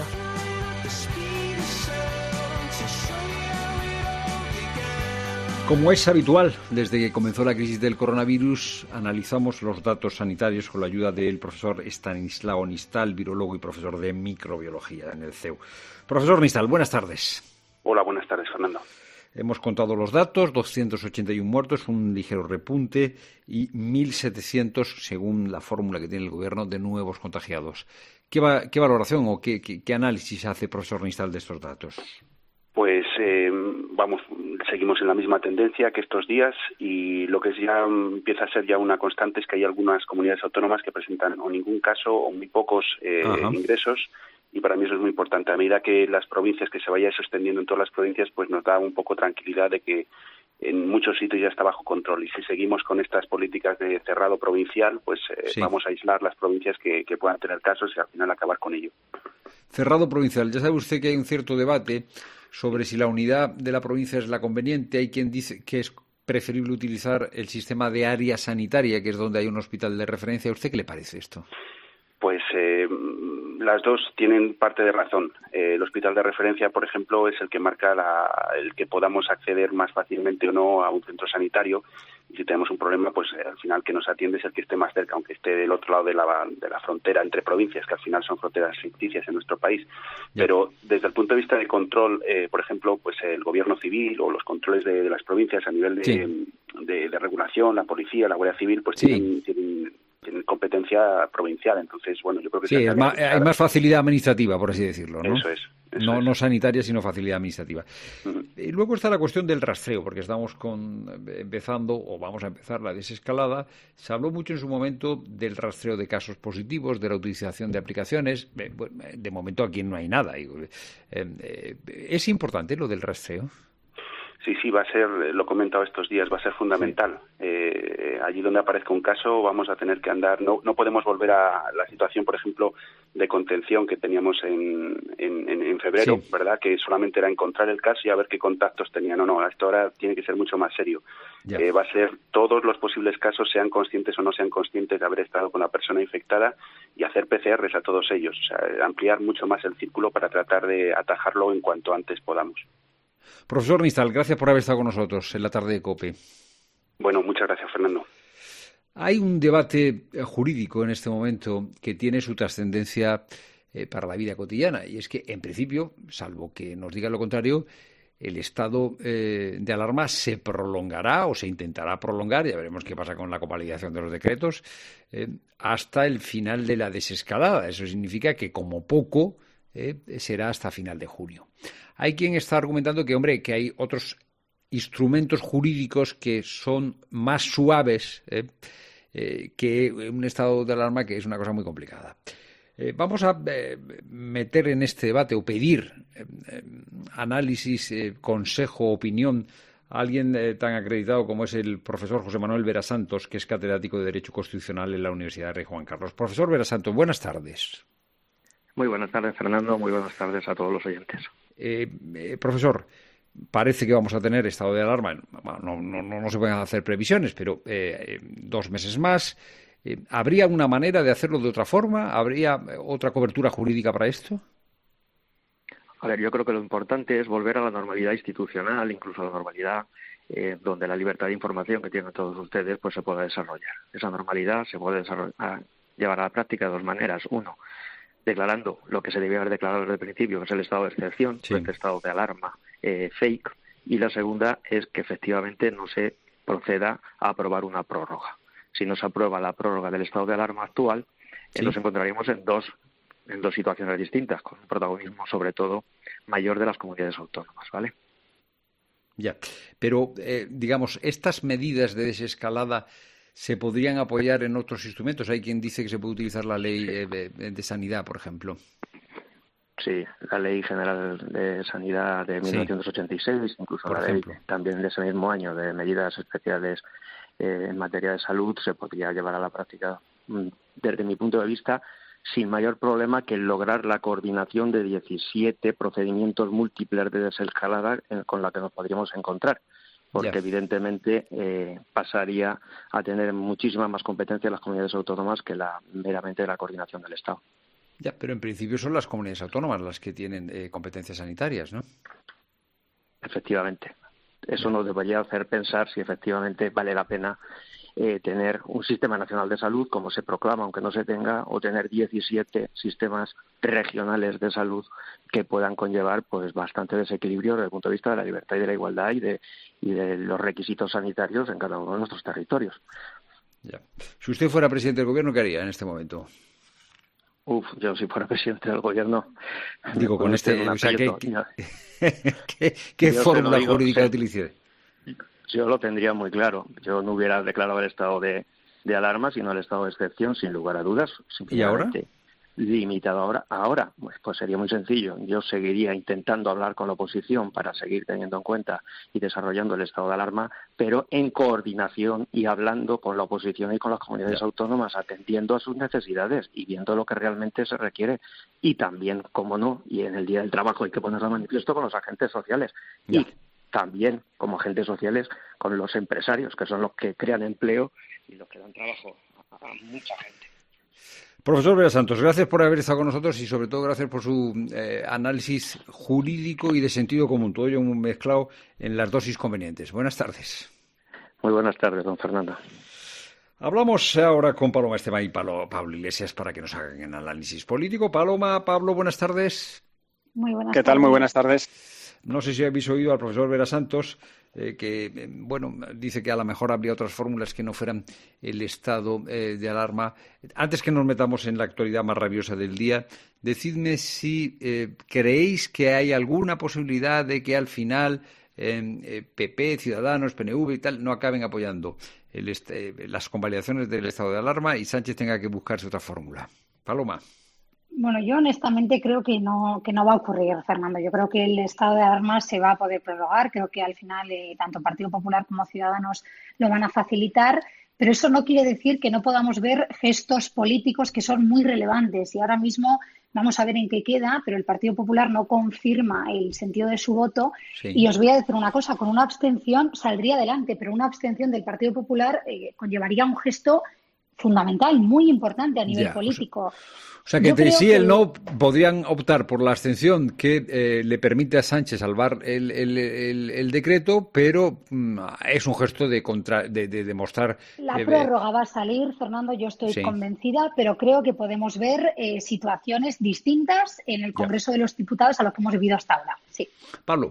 Como es habitual, desde que comenzó la crisis del coronavirus, analizamos los datos sanitarios con la ayuda del profesor Estanislao Nistal, virólogo y profesor de microbiología en el C E U. Profesor Nistal, buenas tardes. Hola, buenas tardes, Fernando. Hemos contado los datos, doscientos ochenta y uno muertos, un ligero repunte y mil setecientos, según la fórmula que tiene el Gobierno, de nuevos contagiados. ¿Qué, va, qué valoración o qué, qué, qué análisis hace, profesor Nistal, de estos datos? Pues eh, vamos, seguimos en la misma tendencia que estos días, y lo que es ya empieza a ser ya una constante es que hay algunas comunidades autónomas que presentan o ningún caso o muy pocos eh, ingresos, y para mí eso es muy importante. A medida que las provincias, que se vaya eso extendiendo en todas las provincias, pues nos da un poco tranquilidad de que en muchos sitios ya está bajo control, y si seguimos con estas políticas de cerrado provincial, pues eh, sí. vamos a aislar las provincias que, que puedan tener casos y al final acabar con ello. Cerrado provincial. Ya sabe usted que hay un cierto debate sobre si la unidad de la provincia es la conveniente. Hay quien dice que es preferible utilizar el sistema de área sanitaria, que es donde hay un hospital de referencia. ¿A usted qué le parece esto? Pues eh, las dos tienen parte de razón. Eh, el hospital de referencia, por ejemplo, es el que marca la, el que podamos acceder más fácilmente o no a un centro sanitario. Y si tenemos un problema, pues eh, al final que nos atiende es el que esté más cerca, aunque esté del otro lado de la, de la frontera entre provincias, que al final son fronteras ficticias en nuestro país. Yeah. Pero desde el punto de vista de control, eh, por ejemplo, pues el gobierno civil o los controles de, de las provincias a nivel de, sí. de, de regulación, la policía, la Guardia Civil, pues sí. tienen... tienen tienen competencia provincial, entonces, bueno, yo creo que... Sí, es más, hay más facilidad administrativa, por así decirlo, ¿no? Eso es. Eso no, es. no sanitaria, sino facilidad administrativa. Uh-huh. Y luego está la cuestión del rastreo, porque estamos con, empezando, o vamos a empezar la desescalada. Se habló mucho en su momento del rastreo de casos positivos, de la utilización de aplicaciones. De momento aquí no hay nada. ¿Es importante lo del rastreo? Sí, sí, va a ser, lo he comentado estos días, va a ser fundamental. Sí. Eh, allí donde aparezca un caso vamos a tener que andar, no no podemos volver a la situación, por ejemplo, de contención que teníamos en, en, en febrero, sí. ¿verdad? Que solamente era encontrar el caso y a ver qué contactos tenían o no. Esto ahora tiene que ser mucho más serio. Eh, va a ser todos los posibles casos, sean conscientes o no sean conscientes de haber estado con la persona infectada, y hacer P C Rs a todos ellos. O sea, ampliar mucho más el círculo para tratar de atajarlo en cuanto antes podamos. Profesor Nistal, gracias por haber estado con nosotros en la tarde de COPE. Bueno, muchas gracias, Fernando. Hay un debate jurídico en este momento que tiene su trascendencia eh, para la vida cotidiana, y es que, en principio, salvo que nos diga lo contrario, el estado eh, de alarma se prolongará o se intentará prolongar, ya veremos qué pasa con la convalidación de los decretos, eh, hasta el final de la desescalada. Eso significa que, como poco, eh, será hasta final de junio. Hay quien está argumentando que, hombre, que hay otros instrumentos jurídicos que son más suaves eh, eh, que un estado de alarma, que es una cosa muy complicada. Eh, vamos a eh, meter en este debate o pedir eh, eh, análisis, eh, consejo, opinión a alguien eh, tan acreditado como es el profesor José Manuel Verasantos, que es catedrático de Derecho Constitucional en la Universidad de Rey Juan Carlos. Profesor Verasantos, buenas tardes. Muy buenas tardes, Fernando. Muy buenas tardes a todos los oyentes. Eh, eh, profesor, parece que vamos a tener estado de alarma. No, no, no, no se pueden hacer previsiones, pero eh, dos meses más. Eh, ¿Habría una manera de hacerlo de otra forma? ¿Habría otra cobertura jurídica para esto? A ver, yo creo que lo importante es volver a la normalidad institucional, incluso a la normalidad eh, donde la libertad de información que tienen todos ustedes pues se pueda desarrollar. Esa normalidad se puede desarrollar, llevar a la práctica de dos maneras. Uno, declarando lo que se debía haber declarado desde el principio, que es el estado de excepción, sí. este estado de alarma eh, fake. Y la segunda es que efectivamente no se proceda a aprobar una prórroga. Si no se aprueba la prórroga del estado de alarma actual, sí. eh, nos encontraríamos en dos en dos situaciones distintas, con un protagonismo sobre todo mayor de las comunidades autónomas, ¿vale? Ya, pero eh, digamos, estas medidas de desescalada se podrían apoyar en otros instrumentos. Hay quien dice que se puede utilizar la ley sí. eh, de, de sanidad, por ejemplo. Sí, la Ley General de Sanidad de mil novecientos ochenta y seis, sí. incluso por la ejemplo. Ley también de ese mismo año de medidas especiales eh, en materia de salud, se podría llevar a la práctica, desde mi punto de vista, sin mayor problema que lograr la coordinación de diecisiete procedimientos múltiples de desescalada con la que nos podríamos encontrar, porque ya. evidentemente eh, pasaría a tener muchísima más competencia las comunidades autónomas que la meramente la coordinación del Estado. Ya, pero en principio son las comunidades autónomas las que tienen eh, competencias sanitarias, ¿no? Efectivamente. Eso nos debería hacer pensar si efectivamente vale la pena eh, tener un sistema nacional de salud, como se proclama, aunque no se tenga, o tener diecisiete sistemas regionales de salud que puedan conllevar pues bastante desequilibrio desde el punto de vista de la libertad y de la igualdad y de, y de los requisitos sanitarios en cada uno de nuestros territorios. Ya. Si usted fuera presidente del gobierno, ¿qué haría en este momento? Uf, yo si fuera presidente del gobierno... Digo, con este... O sea, ¿qué, qué, qué, qué fórmula jurídica utilice? Yo lo tendría muy claro. Yo no hubiera declarado el estado de, de alarma, sino el estado de excepción, sin lugar a dudas. ¿Y ahora? Limitado ahora. Ahora, pues, pues sería muy sencillo. Yo seguiría intentando hablar con la oposición para seguir teniendo en cuenta y desarrollando el estado de alarma, pero en coordinación y hablando con la oposición y con las comunidades autónomas, atendiendo a sus necesidades y viendo lo que realmente se requiere. Y también, como no, y en el Día del Trabajo hay que ponerlo de manifiesto con los agentes sociales. Ya. Y también, como agentes sociales, con los empresarios, que son los que crean empleo y los que dan trabajo a mucha gente. Profesor Vera Santos, gracias por haber estado con nosotros y sobre todo gracias por su eh, análisis jurídico y de sentido común, todo ello mezclado en las dosis convenientes. Buenas tardes. Muy buenas tardes, don Fernando. Hablamos ahora con Paloma Esteban y Pablo, Pablo Iglesias para que nos hagan el análisis político. Paloma, Pablo, buenas tardes. Muy buenas ¿Qué tardes. tal? Muy buenas tardes. No sé si habéis oído al profesor Vera Santos, eh, que, eh, bueno, dice que a lo mejor habría otras fórmulas que no fueran el estado eh, de alarma. Antes que nos metamos en la actualidad más rabiosa del día, decidme si eh, creéis que hay alguna posibilidad de que al final eh, eh, P P, Ciudadanos, P N V y tal no acaben apoyando el est- eh, las convalidaciones del estado de alarma y Sánchez tenga que buscarse otra fórmula. Paloma. Bueno, yo honestamente creo que no que no va a ocurrir, Fernando. Yo creo que el estado de alarma se va a poder prorrogar. Creo que al final eh, tanto Partido Popular como Ciudadanos lo van a facilitar, pero eso no quiere decir que no podamos ver gestos políticos que son muy relevantes. Y ahora mismo vamos a ver en qué queda, pero el Partido Popular no confirma el sentido de su voto. Sí. Y os voy a decir una cosa, con una abstención saldría adelante, pero una abstención del Partido Popular eh, conllevaría un gesto fundamental, muy importante a nivel ya, político. O sea, o sea que entre sí y el no podrían optar por la abstención que eh, le permite a Sánchez salvar el, el, el, el decreto, pero mm, es un gesto de contra, de, de demostrar... La eh, prórroga va a salir, Fernando, yo estoy sí. convencida, pero creo que podemos ver eh, situaciones distintas en el Congreso ya. de los Diputados a lo que hemos vivido hasta ahora. Sí. Pablo.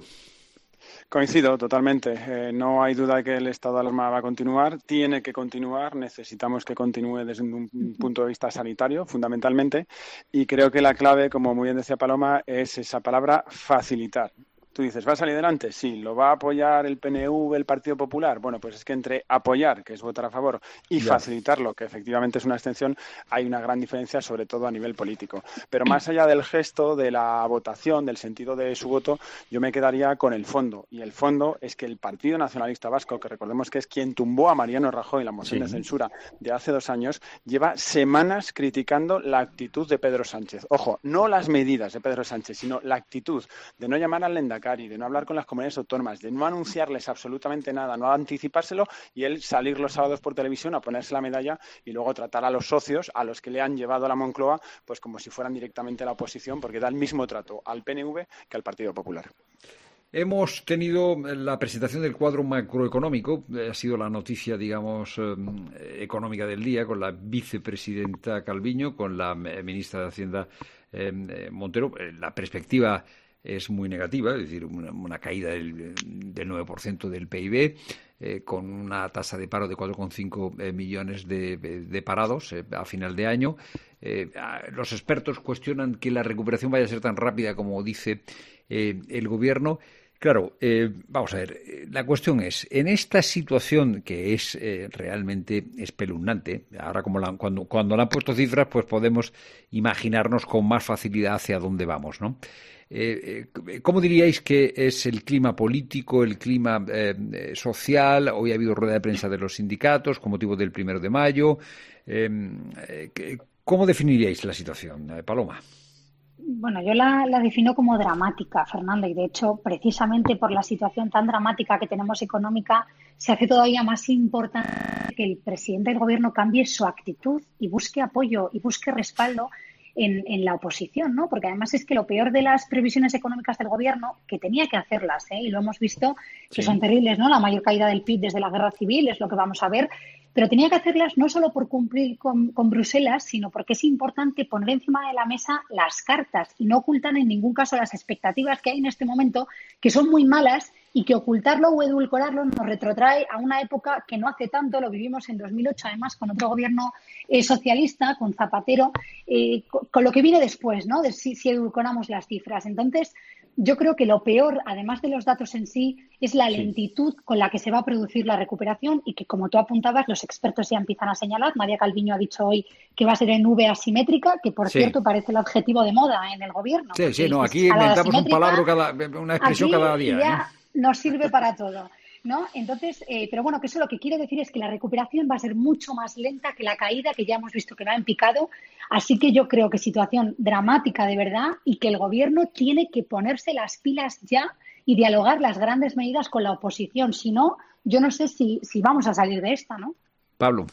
Coincido totalmente. Eh, no hay duda de que el estado de alarma va a continuar. Tiene que continuar. Necesitamos que continúe desde un punto de vista sanitario, fundamentalmente. Y creo que la clave, como muy bien decía Paloma, es esa palabra facilitar. Tú dices, ¿va a salir adelante? Sí. ¿Lo va a apoyar el P N V, el Partido Popular? Bueno, pues es que entre apoyar, que es votar a favor, y ya. facilitarlo, que efectivamente es una abstención, hay una gran diferencia, sobre todo a nivel político. Pero más allá del gesto, de la votación, del sentido de su voto, yo me quedaría con el fondo. Y el fondo es que el Partido Nacionalista Vasco, que recordemos que es quien tumbó a Mariano Rajoy la moción sí. de censura de hace dos años, lleva semanas criticando la actitud de Pedro Sánchez. Ojo, no las medidas de Pedro Sánchez, sino la actitud de no llamar al Lehendakari, de no hablar con las comunidades autónomas, de no anunciarles absolutamente nada, no anticipárselo y él salir los sábados por televisión a ponerse la medalla y luego tratar a los socios, a los que le han llevado a la Moncloa, pues como si fueran directamente la oposición, porque da el mismo trato al P N V que al Partido Popular. Hemos tenido la presentación del cuadro macroeconómico, ha sido la noticia, digamos, eh, económica del día, con la vicepresidenta Calviño, con la ministra de Hacienda eh, Montero. La perspectiva es muy negativa, es decir, una, una caída del, del nueve por ciento del P I B, eh, con una tasa de paro de cuatro coma cinco eh, millones de, de parados eh, a final de año. Eh, los expertos cuestionan que la recuperación vaya a ser tan rápida como dice eh, el Gobierno. Claro, eh, vamos a ver, la cuestión es, en esta situación que es eh, realmente espeluznante, ahora como la, cuando, cuando le han puesto cifras, pues podemos imaginarnos con más facilidad hacia dónde vamos, ¿no? Eh, eh, ¿Cómo diríais que es el clima político, el clima eh, social? Hoy ha habido rueda de prensa de los sindicatos con motivo del primero de mayo. Eh, eh, ¿Cómo definiríais la situación, eh, Paloma? Bueno, yo la, la defino como dramática, Fernando, y de hecho, precisamente por la situación tan dramática que tenemos económica, se hace todavía más importante que el presidente del Gobierno cambie su actitud y busque apoyo y busque respaldo en, en la oposición, ¿no? Porque además es que lo peor de las previsiones económicas del Gobierno, que tenía que hacerlas, ¿eh? Y lo hemos visto, que sí. son terribles, ¿no? La mayor caída del P I B desde la Guerra Civil es lo que vamos a ver, pero tenía que hacerlas no solo por cumplir con, con Bruselas, sino porque es importante poner encima de la mesa las cartas y no ocultar en ningún caso las expectativas que hay en este momento, que son muy malas y que ocultarlo o edulcorarlo nos retrotrae a una época que no hace tanto, lo vivimos en dos mil ocho, además con otro gobierno eh, socialista, con Zapatero, eh, con, con lo que viene después, ¿no? De si, si edulcoramos las cifras. Entonces, yo creo que lo peor, además de los datos en sí, es la lentitud sí. con la que se va a producir la recuperación y que, como tú apuntabas, los expertos ya empiezan a señalar. María Calviño ha dicho hoy que va a ser en V asimétrica, que, por sí. cierto, parece el objetivo de moda en el gobierno. Sí, sí, no, aquí inventamos un palabra cada, una expresión aquí cada día. Ya ¿eh? Nos sirve para todo, ¿no? Entonces, eh, pero bueno, que eso lo que quiere decir es que la recuperación va a ser mucho más lenta que la caída, que ya hemos visto que va en picado. Así que yo creo que situación dramática de verdad y que el gobierno tiene que ponerse las pilas ya y dialogar las grandes medidas con la oposición. Si no, yo no sé si, si vamos a salir de esta, ¿no? Pablo.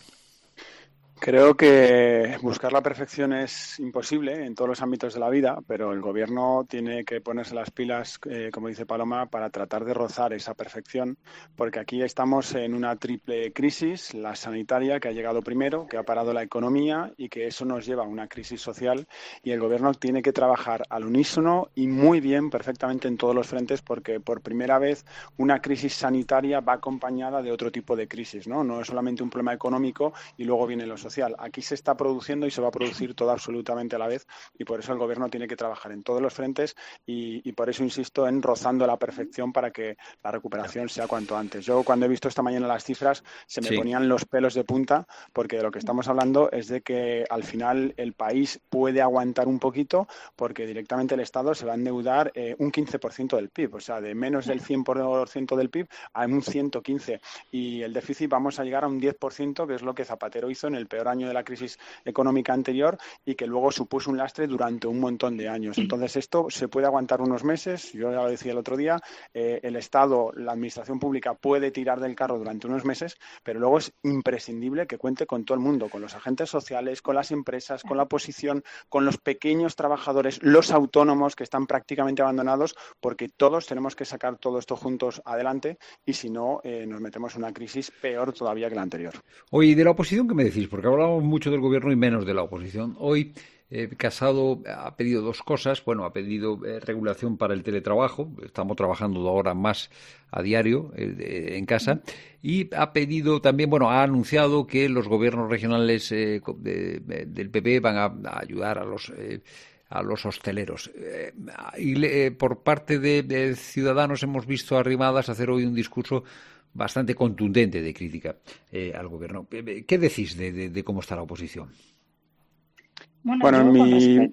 Creo que buscar la perfección es imposible en todos los ámbitos de la vida, pero el gobierno tiene que ponerse las pilas, eh, como dice Paloma, para tratar de rozar esa perfección, porque aquí estamos en una triple crisis, la sanitaria, que ha llegado primero, que ha parado la economía y que eso nos lleva a una crisis social, y el gobierno tiene que trabajar al unísono y muy bien, perfectamente en todos los frentes, porque por primera vez una crisis sanitaria va acompañada de otro tipo de crisis, ¿no? No es solamente un problema económico y luego viene lo social. Aquí se está produciendo y se va a producir todo absolutamente a la vez, y por eso el gobierno tiene que trabajar en todos los frentes y, y por eso insisto en rozando la perfección para que la recuperación sea cuanto antes. Yo cuando he visto esta mañana las cifras se me sí. ponían los pelos de punta, porque de lo que estamos hablando es de que al final el país puede aguantar un poquito, porque directamente el Estado se va a endeudar eh, un quince por ciento del P I B, o sea, de menos del cien por ciento del P I B a un ciento quince, y el déficit vamos a llegar a un diez por ciento, que es lo que Zapatero hizo en el peor año de la crisis económica anterior y que luego supuso un lastre durante un montón de años. Entonces esto se puede aguantar unos meses, yo ya lo decía el otro día, eh, el Estado, la administración pública puede tirar del carro durante unos meses, pero luego es imprescindible que cuente con todo el mundo, con los agentes sociales, con las empresas, con la oposición, con los pequeños trabajadores, los autónomos que están prácticamente abandonados, porque todos tenemos que sacar todo esto juntos adelante y si no eh, nos metemos en una crisis peor todavía que la anterior. Oye, ¿de la oposición qué me decís? Porque hablamos mucho del gobierno y menos de la oposición. Hoy eh, Casado ha pedido dos cosas. Bueno, ha pedido eh, regulación para el teletrabajo. Estamos trabajando ahora más a diario eh, en casa. Y ha pedido también, bueno, ha anunciado que los gobiernos regionales eh, de, de, del P P van a, a ayudar a los... Eh, a los hosteleros. Eh, y eh, por parte de, de Ciudadanos hemos visto a Arrimadas hacer hoy un discurso bastante contundente de crítica eh, al gobierno. ¿Qué decís de, de, de cómo está la oposición? Bueno, bueno mi...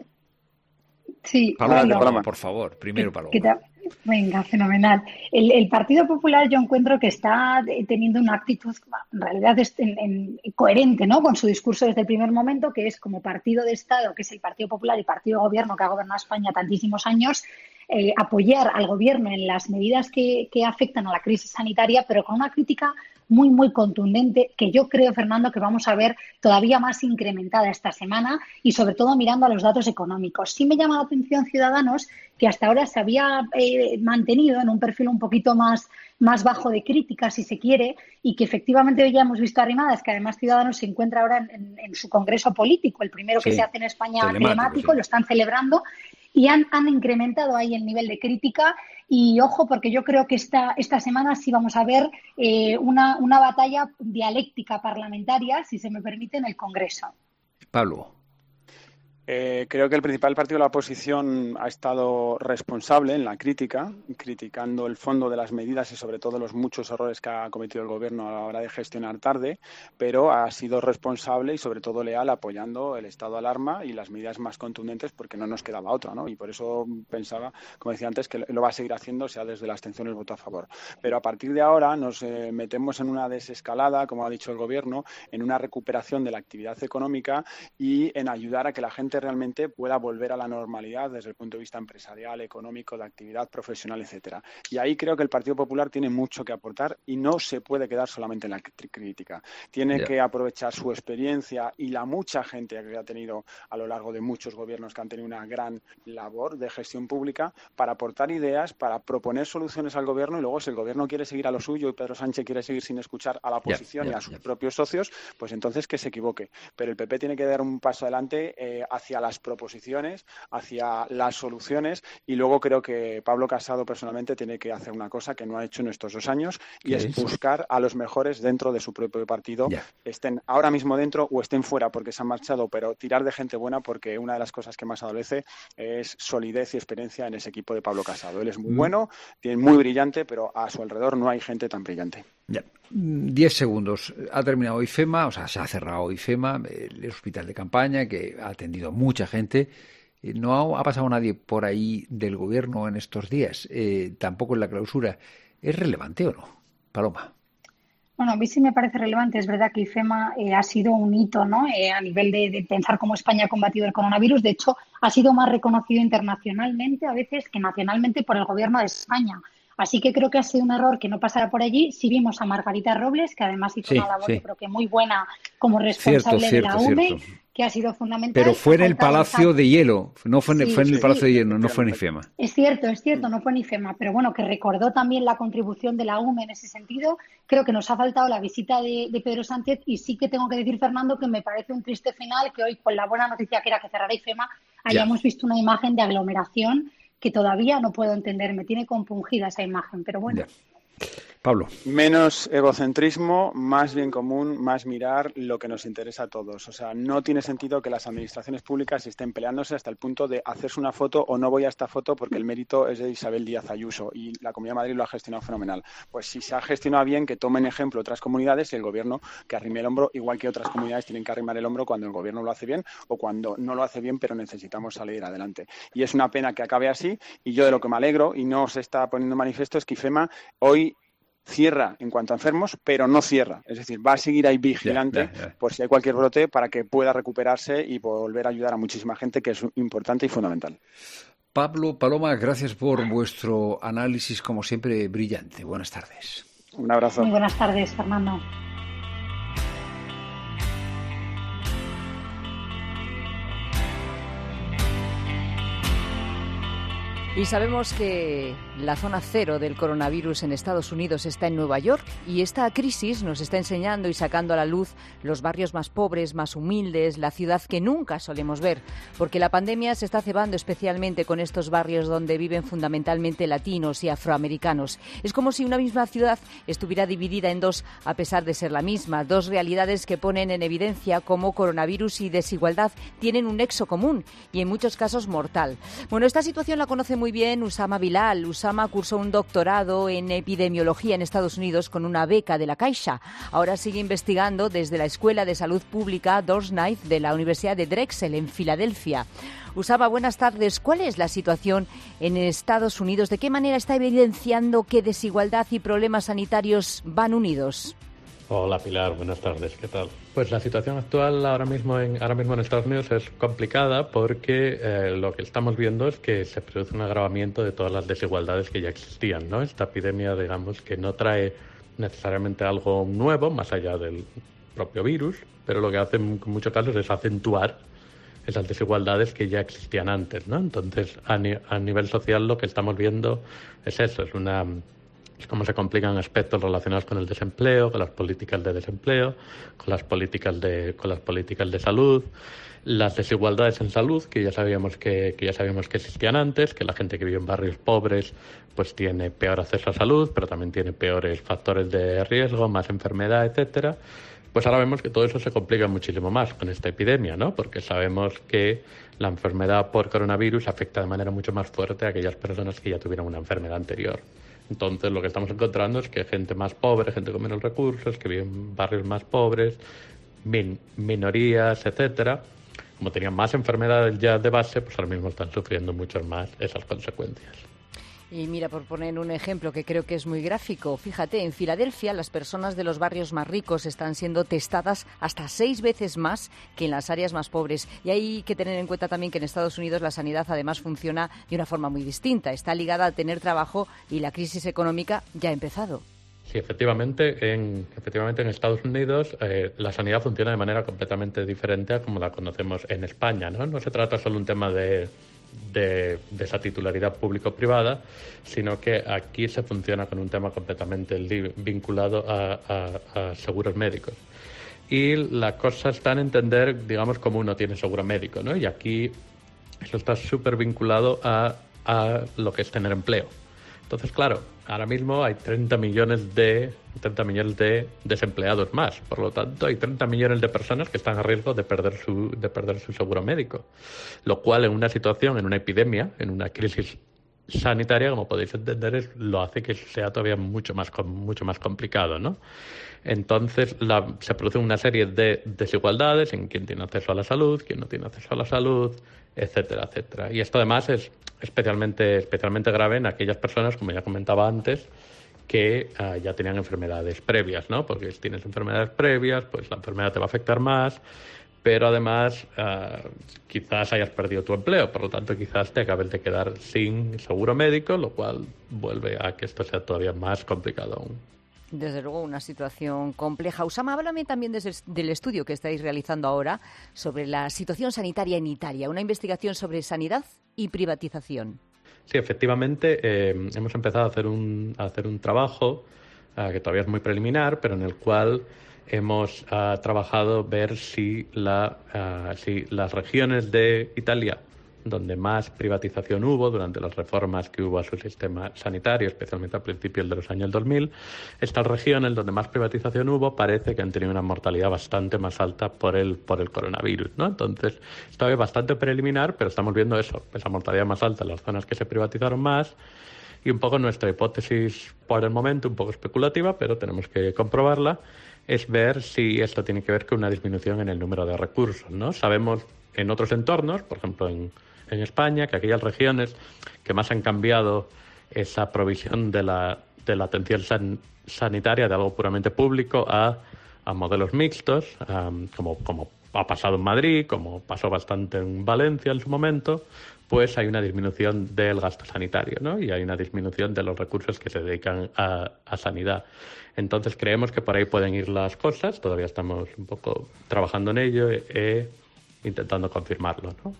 Sí, Paloma, bueno, Paloma, por favor, primero Paloma. ¿Qué tal? Venga, fenomenal. El, el Partido Popular yo encuentro que está teniendo una actitud, en realidad, es en, en, coherente, ¿no?, con su discurso desde el primer momento, que es como partido de Estado, que es el Partido Popular y partido de gobierno que ha gobernado España tantísimos años, eh, apoyar al gobierno en las medidas que, que afectan a la crisis sanitaria, pero con una crítica muy, muy contundente, que yo creo, Fernando, que vamos a ver todavía más incrementada esta semana y, sobre todo, mirando a los datos económicos. Sí me llama la atención Ciudadanos, que hasta ahora se había eh, mantenido en un perfil un poquito más, más bajo de crítica, si se quiere, y que efectivamente hoy ya hemos visto Arrimadas, que además Ciudadanos se encuentra ahora en, en, en su congreso político, el primero que sí, se hace en España telemático, telemático sí. Lo están celebrando, y han, han incrementado ahí el nivel de crítica. Y ojo, porque yo creo que esta, esta semana sí vamos a ver eh, una, una batalla dialéctica parlamentaria, si se me permite, en el Congreso. Pablo. Eh, creo que el principal partido de la oposición ha estado responsable en la crítica, criticando el fondo de las medidas y sobre todo los muchos errores que ha cometido el gobierno a la hora de gestionar tarde, pero ha sido responsable y sobre todo leal apoyando el estado de alarma y las medidas más contundentes porque no nos quedaba otra, ¿no? Y por eso pensaba, como decía antes, que lo va a seguir haciendo, sea desde la abstención o el voto a favor. Pero a partir de ahora nos eh, metemos en una desescalada, como ha dicho el gobierno, en una recuperación de la actividad económica y en ayudar a que la gente realmente pueda volver a la normalidad desde el punto de vista empresarial, económico, de actividad profesional, etcétera. Y ahí creo que el Partido Popular tiene mucho que aportar y no se puede quedar solamente en la crítica. Tiene yeah. que aprovechar su experiencia y la mucha gente que ha tenido a lo largo de muchos gobiernos que han tenido una gran labor de gestión pública para aportar ideas, para proponer soluciones al gobierno y luego si el gobierno quiere seguir a lo suyo y Pedro Sánchez quiere seguir sin escuchar a la oposición yeah, yeah, y a sus yeah. propios socios, pues entonces que se equivoque. Pero el P P tiene que dar un paso adelante eh, hacia hacia las proposiciones, hacia las soluciones, y luego creo que Pablo Casado personalmente tiene que hacer una cosa que no ha hecho en estos dos años, y es, es buscar a los mejores dentro de su propio partido, yeah. estén ahora mismo dentro o estén fuera porque se han marchado, pero tirar de gente buena, porque una de las cosas que más adolece es solidez y experiencia en ese equipo de Pablo Casado. Él es muy mm. bueno, tiene muy brillante, pero a su alrededor no hay gente tan brillante. Ya. Diez segundos. Ha terminado IFEMA, o sea, se ha cerrado IFEMA, el hospital de campaña, que ha atendido a mucha gente. No ha pasado nadie por ahí del gobierno en estos días, eh, tampoco en la clausura. ¿Es relevante o no, Paloma? Bueno, a mí sí me parece relevante. Es verdad que IFEMA eh, ha sido un hito, ¿no? Eh, a nivel de, de pensar cómo España ha combatido el coronavirus. De hecho, ha sido más reconocido internacionalmente a veces que nacionalmente por el gobierno de España. Así que creo que ha sido un error que no pasara por allí. Sí vimos a Margarita Robles, que además hizo sí, una labor, sí. yo creo que muy buena como responsable cierto, de la U M E, cierto. que ha sido fundamental. Pero fue en el Palacio de Hielo, no fue en, sí, fue en el Palacio sí. de Hielo, no fue en IFEMA. Es cierto, es cierto, no fue en IFEMA, pero bueno, que recordó también la contribución de la U M E en ese sentido. Creo que nos ha faltado la visita de, de Pedro Sánchez, y sí que tengo que decir, Fernando, que me parece un triste final que hoy, con la buena noticia que era que cerrara IFEMA, hayamos ya. visto una imagen de aglomeración que todavía no puedo entender, me tiene compungida esa imagen, pero bueno. Ya. Pablo. Menos egocentrismo, más bien común, más mirar lo que nos interesa a todos. O sea, no tiene sentido que las administraciones públicas estén peleándose hasta el punto de hacerse una foto o no voy a esta foto porque el mérito es de Isabel Díaz Ayuso y la Comunidad de Madrid lo ha gestionado fenomenal. Pues si se ha gestionado bien, que tomen ejemplo otras comunidades y el gobierno que arrime el hombro, igual que otras comunidades tienen que arrimar el hombro cuando el gobierno lo hace bien o cuando no lo hace bien, pero necesitamos salir adelante. Y es una pena que acabe así, y yo de lo que me alegro y no se está poniendo manifiesto es que IFEMA hoy cierra en cuanto a enfermos, pero no cierra. Es decir, va a seguir ahí vigilante yeah, yeah, yeah. por si hay cualquier brote para que pueda recuperarse y volver a ayudar a muchísima gente, que es importante y fundamental. Pablo, Paloma, gracias por vuestro análisis, como siempre, brillante. Buenas tardes. Un abrazo. Muy buenas tardes, Fernando. Y sabemos que la zona cero del coronavirus en Estados Unidos está en Nueva York, y esta crisis nos está enseñando y sacando a la luz los barrios más pobres, más humildes, la ciudad que nunca solemos ver, porque la pandemia se está cebando especialmente con estos barrios donde viven fundamentalmente latinos y afroamericanos. Es como si una misma ciudad estuviera dividida en dos, a pesar de ser la misma, dos realidades que ponen en evidencia cómo coronavirus y desigualdad tienen un nexo común y en muchos casos mortal. Bueno, esta situación la conoce muy bien Usama Bilal. Usama cursó un doctorado en epidemiología en Estados Unidos con una beca de la Caixa. Ahora sigue investigando desde la Escuela de Salud Pública Doris Knight de la Universidad de Drexel en Filadelfia. Usama, buenas tardes. ¿Cuál es la situación en Estados Unidos? ¿De qué manera está evidenciando que desigualdad y problemas sanitarios van unidos? Hola Pilar, buenas tardes, ¿qué tal? Pues la situación actual ahora mismo en, ahora mismo en Estados Unidos es complicada porque eh, lo que estamos viendo es que se produce un agravamiento de todas las desigualdades que ya existían, ¿no? Esta epidemia, digamos, que no trae necesariamente algo nuevo, más allá del propio virus, pero lo que hace en muchos casos es acentuar esas desigualdades que ya existían antes, ¿no? Entonces, a, ni, a nivel social lo que estamos viendo es eso, es una... es cómo se complican aspectos relacionados con el desempleo, con las políticas de desempleo, con las políticas de, con las políticas de salud, las desigualdades en salud, que ya sabíamos que, que ya sabíamos que existían antes, que la gente que vive en barrios pobres pues tiene peor acceso a salud, pero también tiene peores factores de riesgo, más enfermedad, etcétera. Pues ahora vemos que todo eso se complica muchísimo más con esta epidemia, ¿no? Porque sabemos que la enfermedad por coronavirus afecta de manera mucho más fuerte a aquellas personas que ya tuvieron una enfermedad anterior. Entonces, lo que estamos encontrando es que gente más pobre, gente con menos recursos, que vive en barrios más pobres, min- minorías, etcétera, como tenían más enfermedades ya de base, pues ahora mismo están sufriendo mucho más esas consecuencias. Y mira, por poner un ejemplo que creo que es muy gráfico, fíjate, en Filadelfia las personas de los barrios más ricos están siendo testadas hasta seis veces más que en las áreas más pobres. Y hay que tener en cuenta también que en Estados Unidos la sanidad además funciona de una forma muy distinta. Está ligada a tener trabajo y la crisis económica ya ha empezado. Sí, efectivamente, en, efectivamente en Estados Unidos eh, la sanidad funciona de manera completamente diferente a como la conocemos en España, ¿no? No se trata solo de un tema de... De, de esa titularidad público-privada, sino que aquí se funciona con un tema completamente li- vinculado a, a, a seguros médicos. y la cosa está en entender, digamos, cómo uno tiene seguro médico, ¿no? Y aquí eso está súper vinculado a, a lo que es tener empleo. Entonces, claro, ahora mismo hay treinta millones de treinta millones de desempleados más. Por lo tanto, hay treinta millones de personas que están a riesgo de perder su de perder su seguro médico. Lo cual, en una situación, en una epidemia, en una crisis sanitaria, como podéis entender, es, lo hace que sea todavía mucho más mucho más complicado, ¿no? Entonces la, se produce una serie de desigualdades en quién tiene acceso a la salud, quién no tiene acceso a la salud, etcétera, etcétera. Y esto además es especialmente especialmente grave en aquellas personas, como ya comentaba antes, que uh, ya tenían enfermedades previas, ¿no? Porque si tienes enfermedades previas, pues la enfermedad te va a afectar más, pero además uh, quizás hayas perdido tu empleo, por lo tanto quizás te acabes de quedar sin seguro médico, lo cual vuelve a que esto sea todavía más complicado aún. Desde luego, una situación compleja. Usama, háblame también desde, del estudio que estáis realizando ahora sobre la situación sanitaria en Italia, una investigación sobre sanidad y privatización. Sí, efectivamente, eh, hemos empezado a hacer un, a hacer un trabajo uh, que todavía es muy preliminar, pero en el cual hemos uh, trabajado ver si, la, uh, si las regiones de Italia donde más privatización hubo durante las reformas que hubo a su sistema sanitario, especialmente a principios de los años dos mil, estas regiones donde más privatización hubo parece que han tenido una mortalidad bastante más alta por el por el coronavirus, ¿no? Entonces, esto es bastante preliminar, pero estamos viendo eso, esa mortalidad más alta en las zonas que se privatizaron más, y un poco nuestra hipótesis por el momento, un poco especulativa, pero tenemos que comprobarla, es ver si esto tiene que ver con una disminución en el número de recursos, ¿no? Sabemos en otros entornos, por ejemplo en en España, que aquellas regiones que más han cambiado esa provisión de la, de la atención san, sanitaria de algo puramente público a, a modelos mixtos, um, como, como ha pasado en Madrid, como pasó bastante en Valencia en su momento, pues hay una disminución del gasto sanitario, ¿no? Y hay una disminución de los recursos que se dedican a, a sanidad. Entonces creemos que por ahí pueden ir las cosas, todavía estamos un poco trabajando en ello e, e intentando confirmarlo, ¿no?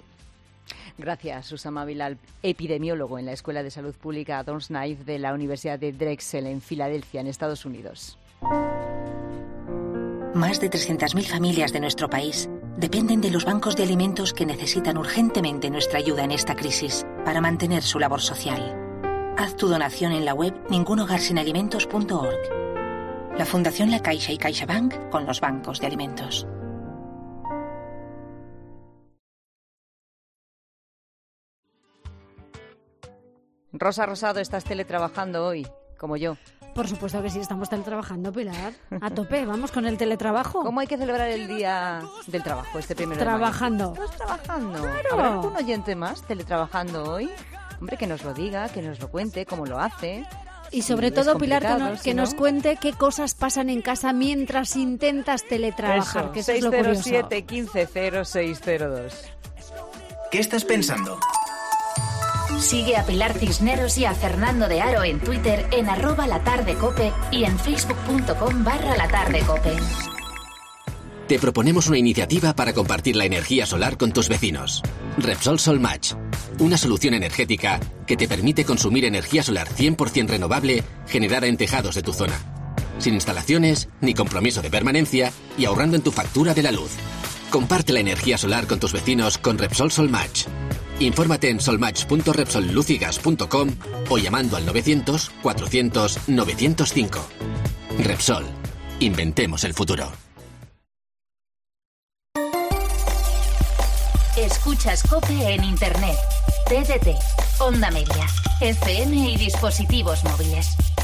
Gracias, Usama Bilal, epidemiólogo en la Escuela de Salud Pública Adams Knife de la Universidad de Drexel en Filadelfia, en Estados Unidos. Más de trescientas mil familias de nuestro país dependen de los bancos de alimentos que necesitan urgentemente nuestra ayuda en esta crisis para mantener su labor social. Haz tu donación en la web ningunhogarsinalimentos punto org. La Fundación La Caixa y CaixaBank con los bancos de alimentos. Rosa Rosado, estás teletrabajando hoy, como yo. Por supuesto que sí, estamos teletrabajando, Pilar. A tope, vamos con el teletrabajo. ¿Cómo hay que celebrar el Día del Trabajo, este primero Trabajando. de mayo? ¿Estás trabajando? Claro. ¿Habrá algún oyente más teletrabajando hoy? Hombre, que nos lo diga, que nos lo cuente, cómo lo hace. Y sobre sí, todo, Pilar, que, no, si que no... nos cuente qué cosas pasan en casa mientras intentas teletrabajar, eso, que eso es lo curioso. seis cero siete, quince cero seis cero dos. ¿Qué estás pensando? Sigue a Pilar Cisneros y a Fernando de Aro en Twitter en arroba latardecope y en facebook.com barra latardecope. Te proponemos una iniciativa para compartir la energía solar con tus vecinos. Repsol Solmatch, una solución energética que te permite consumir energía solar cien por ciento renovable generada en tejados de tu zona. Sin instalaciones, ni compromiso de permanencia y ahorrando en tu factura de la luz. Comparte la energía solar con tus vecinos con Repsol Solmatch. Infórmate en solmatch punto repsol luz y gas punto com o llamando al novecientos, cuatrocientos, novecientos cinco. Repsol. Inventemos el futuro. Escuchas COPE en Internet, T D T, Onda Media, F M y dispositivos móviles.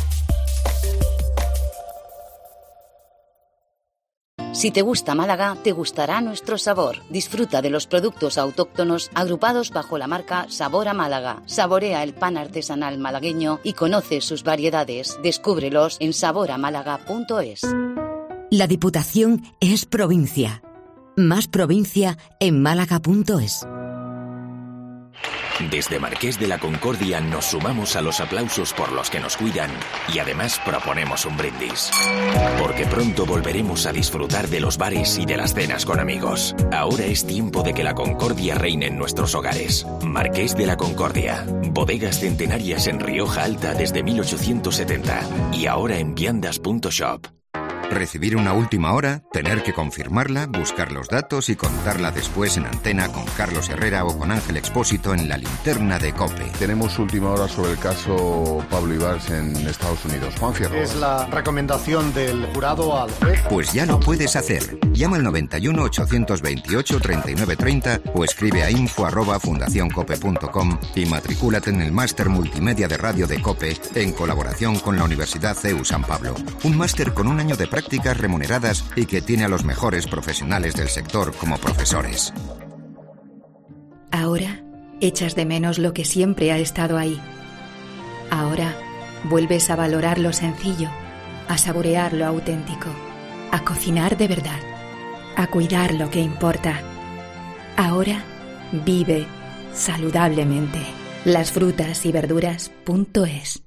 Si te gusta Málaga, te gustará nuestro sabor. Disfruta de los productos autóctonos agrupados bajo la marca Sabor a Málaga. Saborea el pan artesanal malagueño y conoce sus variedades. Descúbrelos en sabor a málaga punto es. La Diputación es provincia. Más provincia en málaga punto es. Desde Marqués de la Concordia nos sumamos a los aplausos por los que nos cuidan y además proponemos un brindis. Porque pronto volveremos a disfrutar de los bares y de las cenas con amigos. Ahora es tiempo de que la concordia reine en nuestros hogares. Marqués de la Concordia. Bodegas centenarias en Rioja Alta desde mil ochocientos setenta y ahora en viandas punto shop. Recibir una última hora, tener que confirmarla, buscar los datos y contarla después en antena con Carlos Herrera o con Ángel Expósito en La Linterna de COPE. Tenemos última hora sobre el caso Pablo Ibarz en Estados Unidos. Juan Fierro. Es la recomendación del jurado al juez. Pues ya lo puedes hacer. Llama al noventa y uno, ochocientos veintiocho, treinta y nueve treinta o escribe a info arroba fundacioncope punto com y matricúlate en el máster multimedia de radio de COPE en colaboración con la Universidad C E U San Pablo. Un máster con un año de prácticas remuneradas y que tiene a los mejores profesionales del sector como profesores. Ahora echas de menos lo que siempre ha estado ahí. Ahora vuelves a valorar lo sencillo, a saborear lo auténtico, a cocinar de verdad, a cuidar lo que importa. Ahora vive saludablemente. Las frutas y verduras punto es.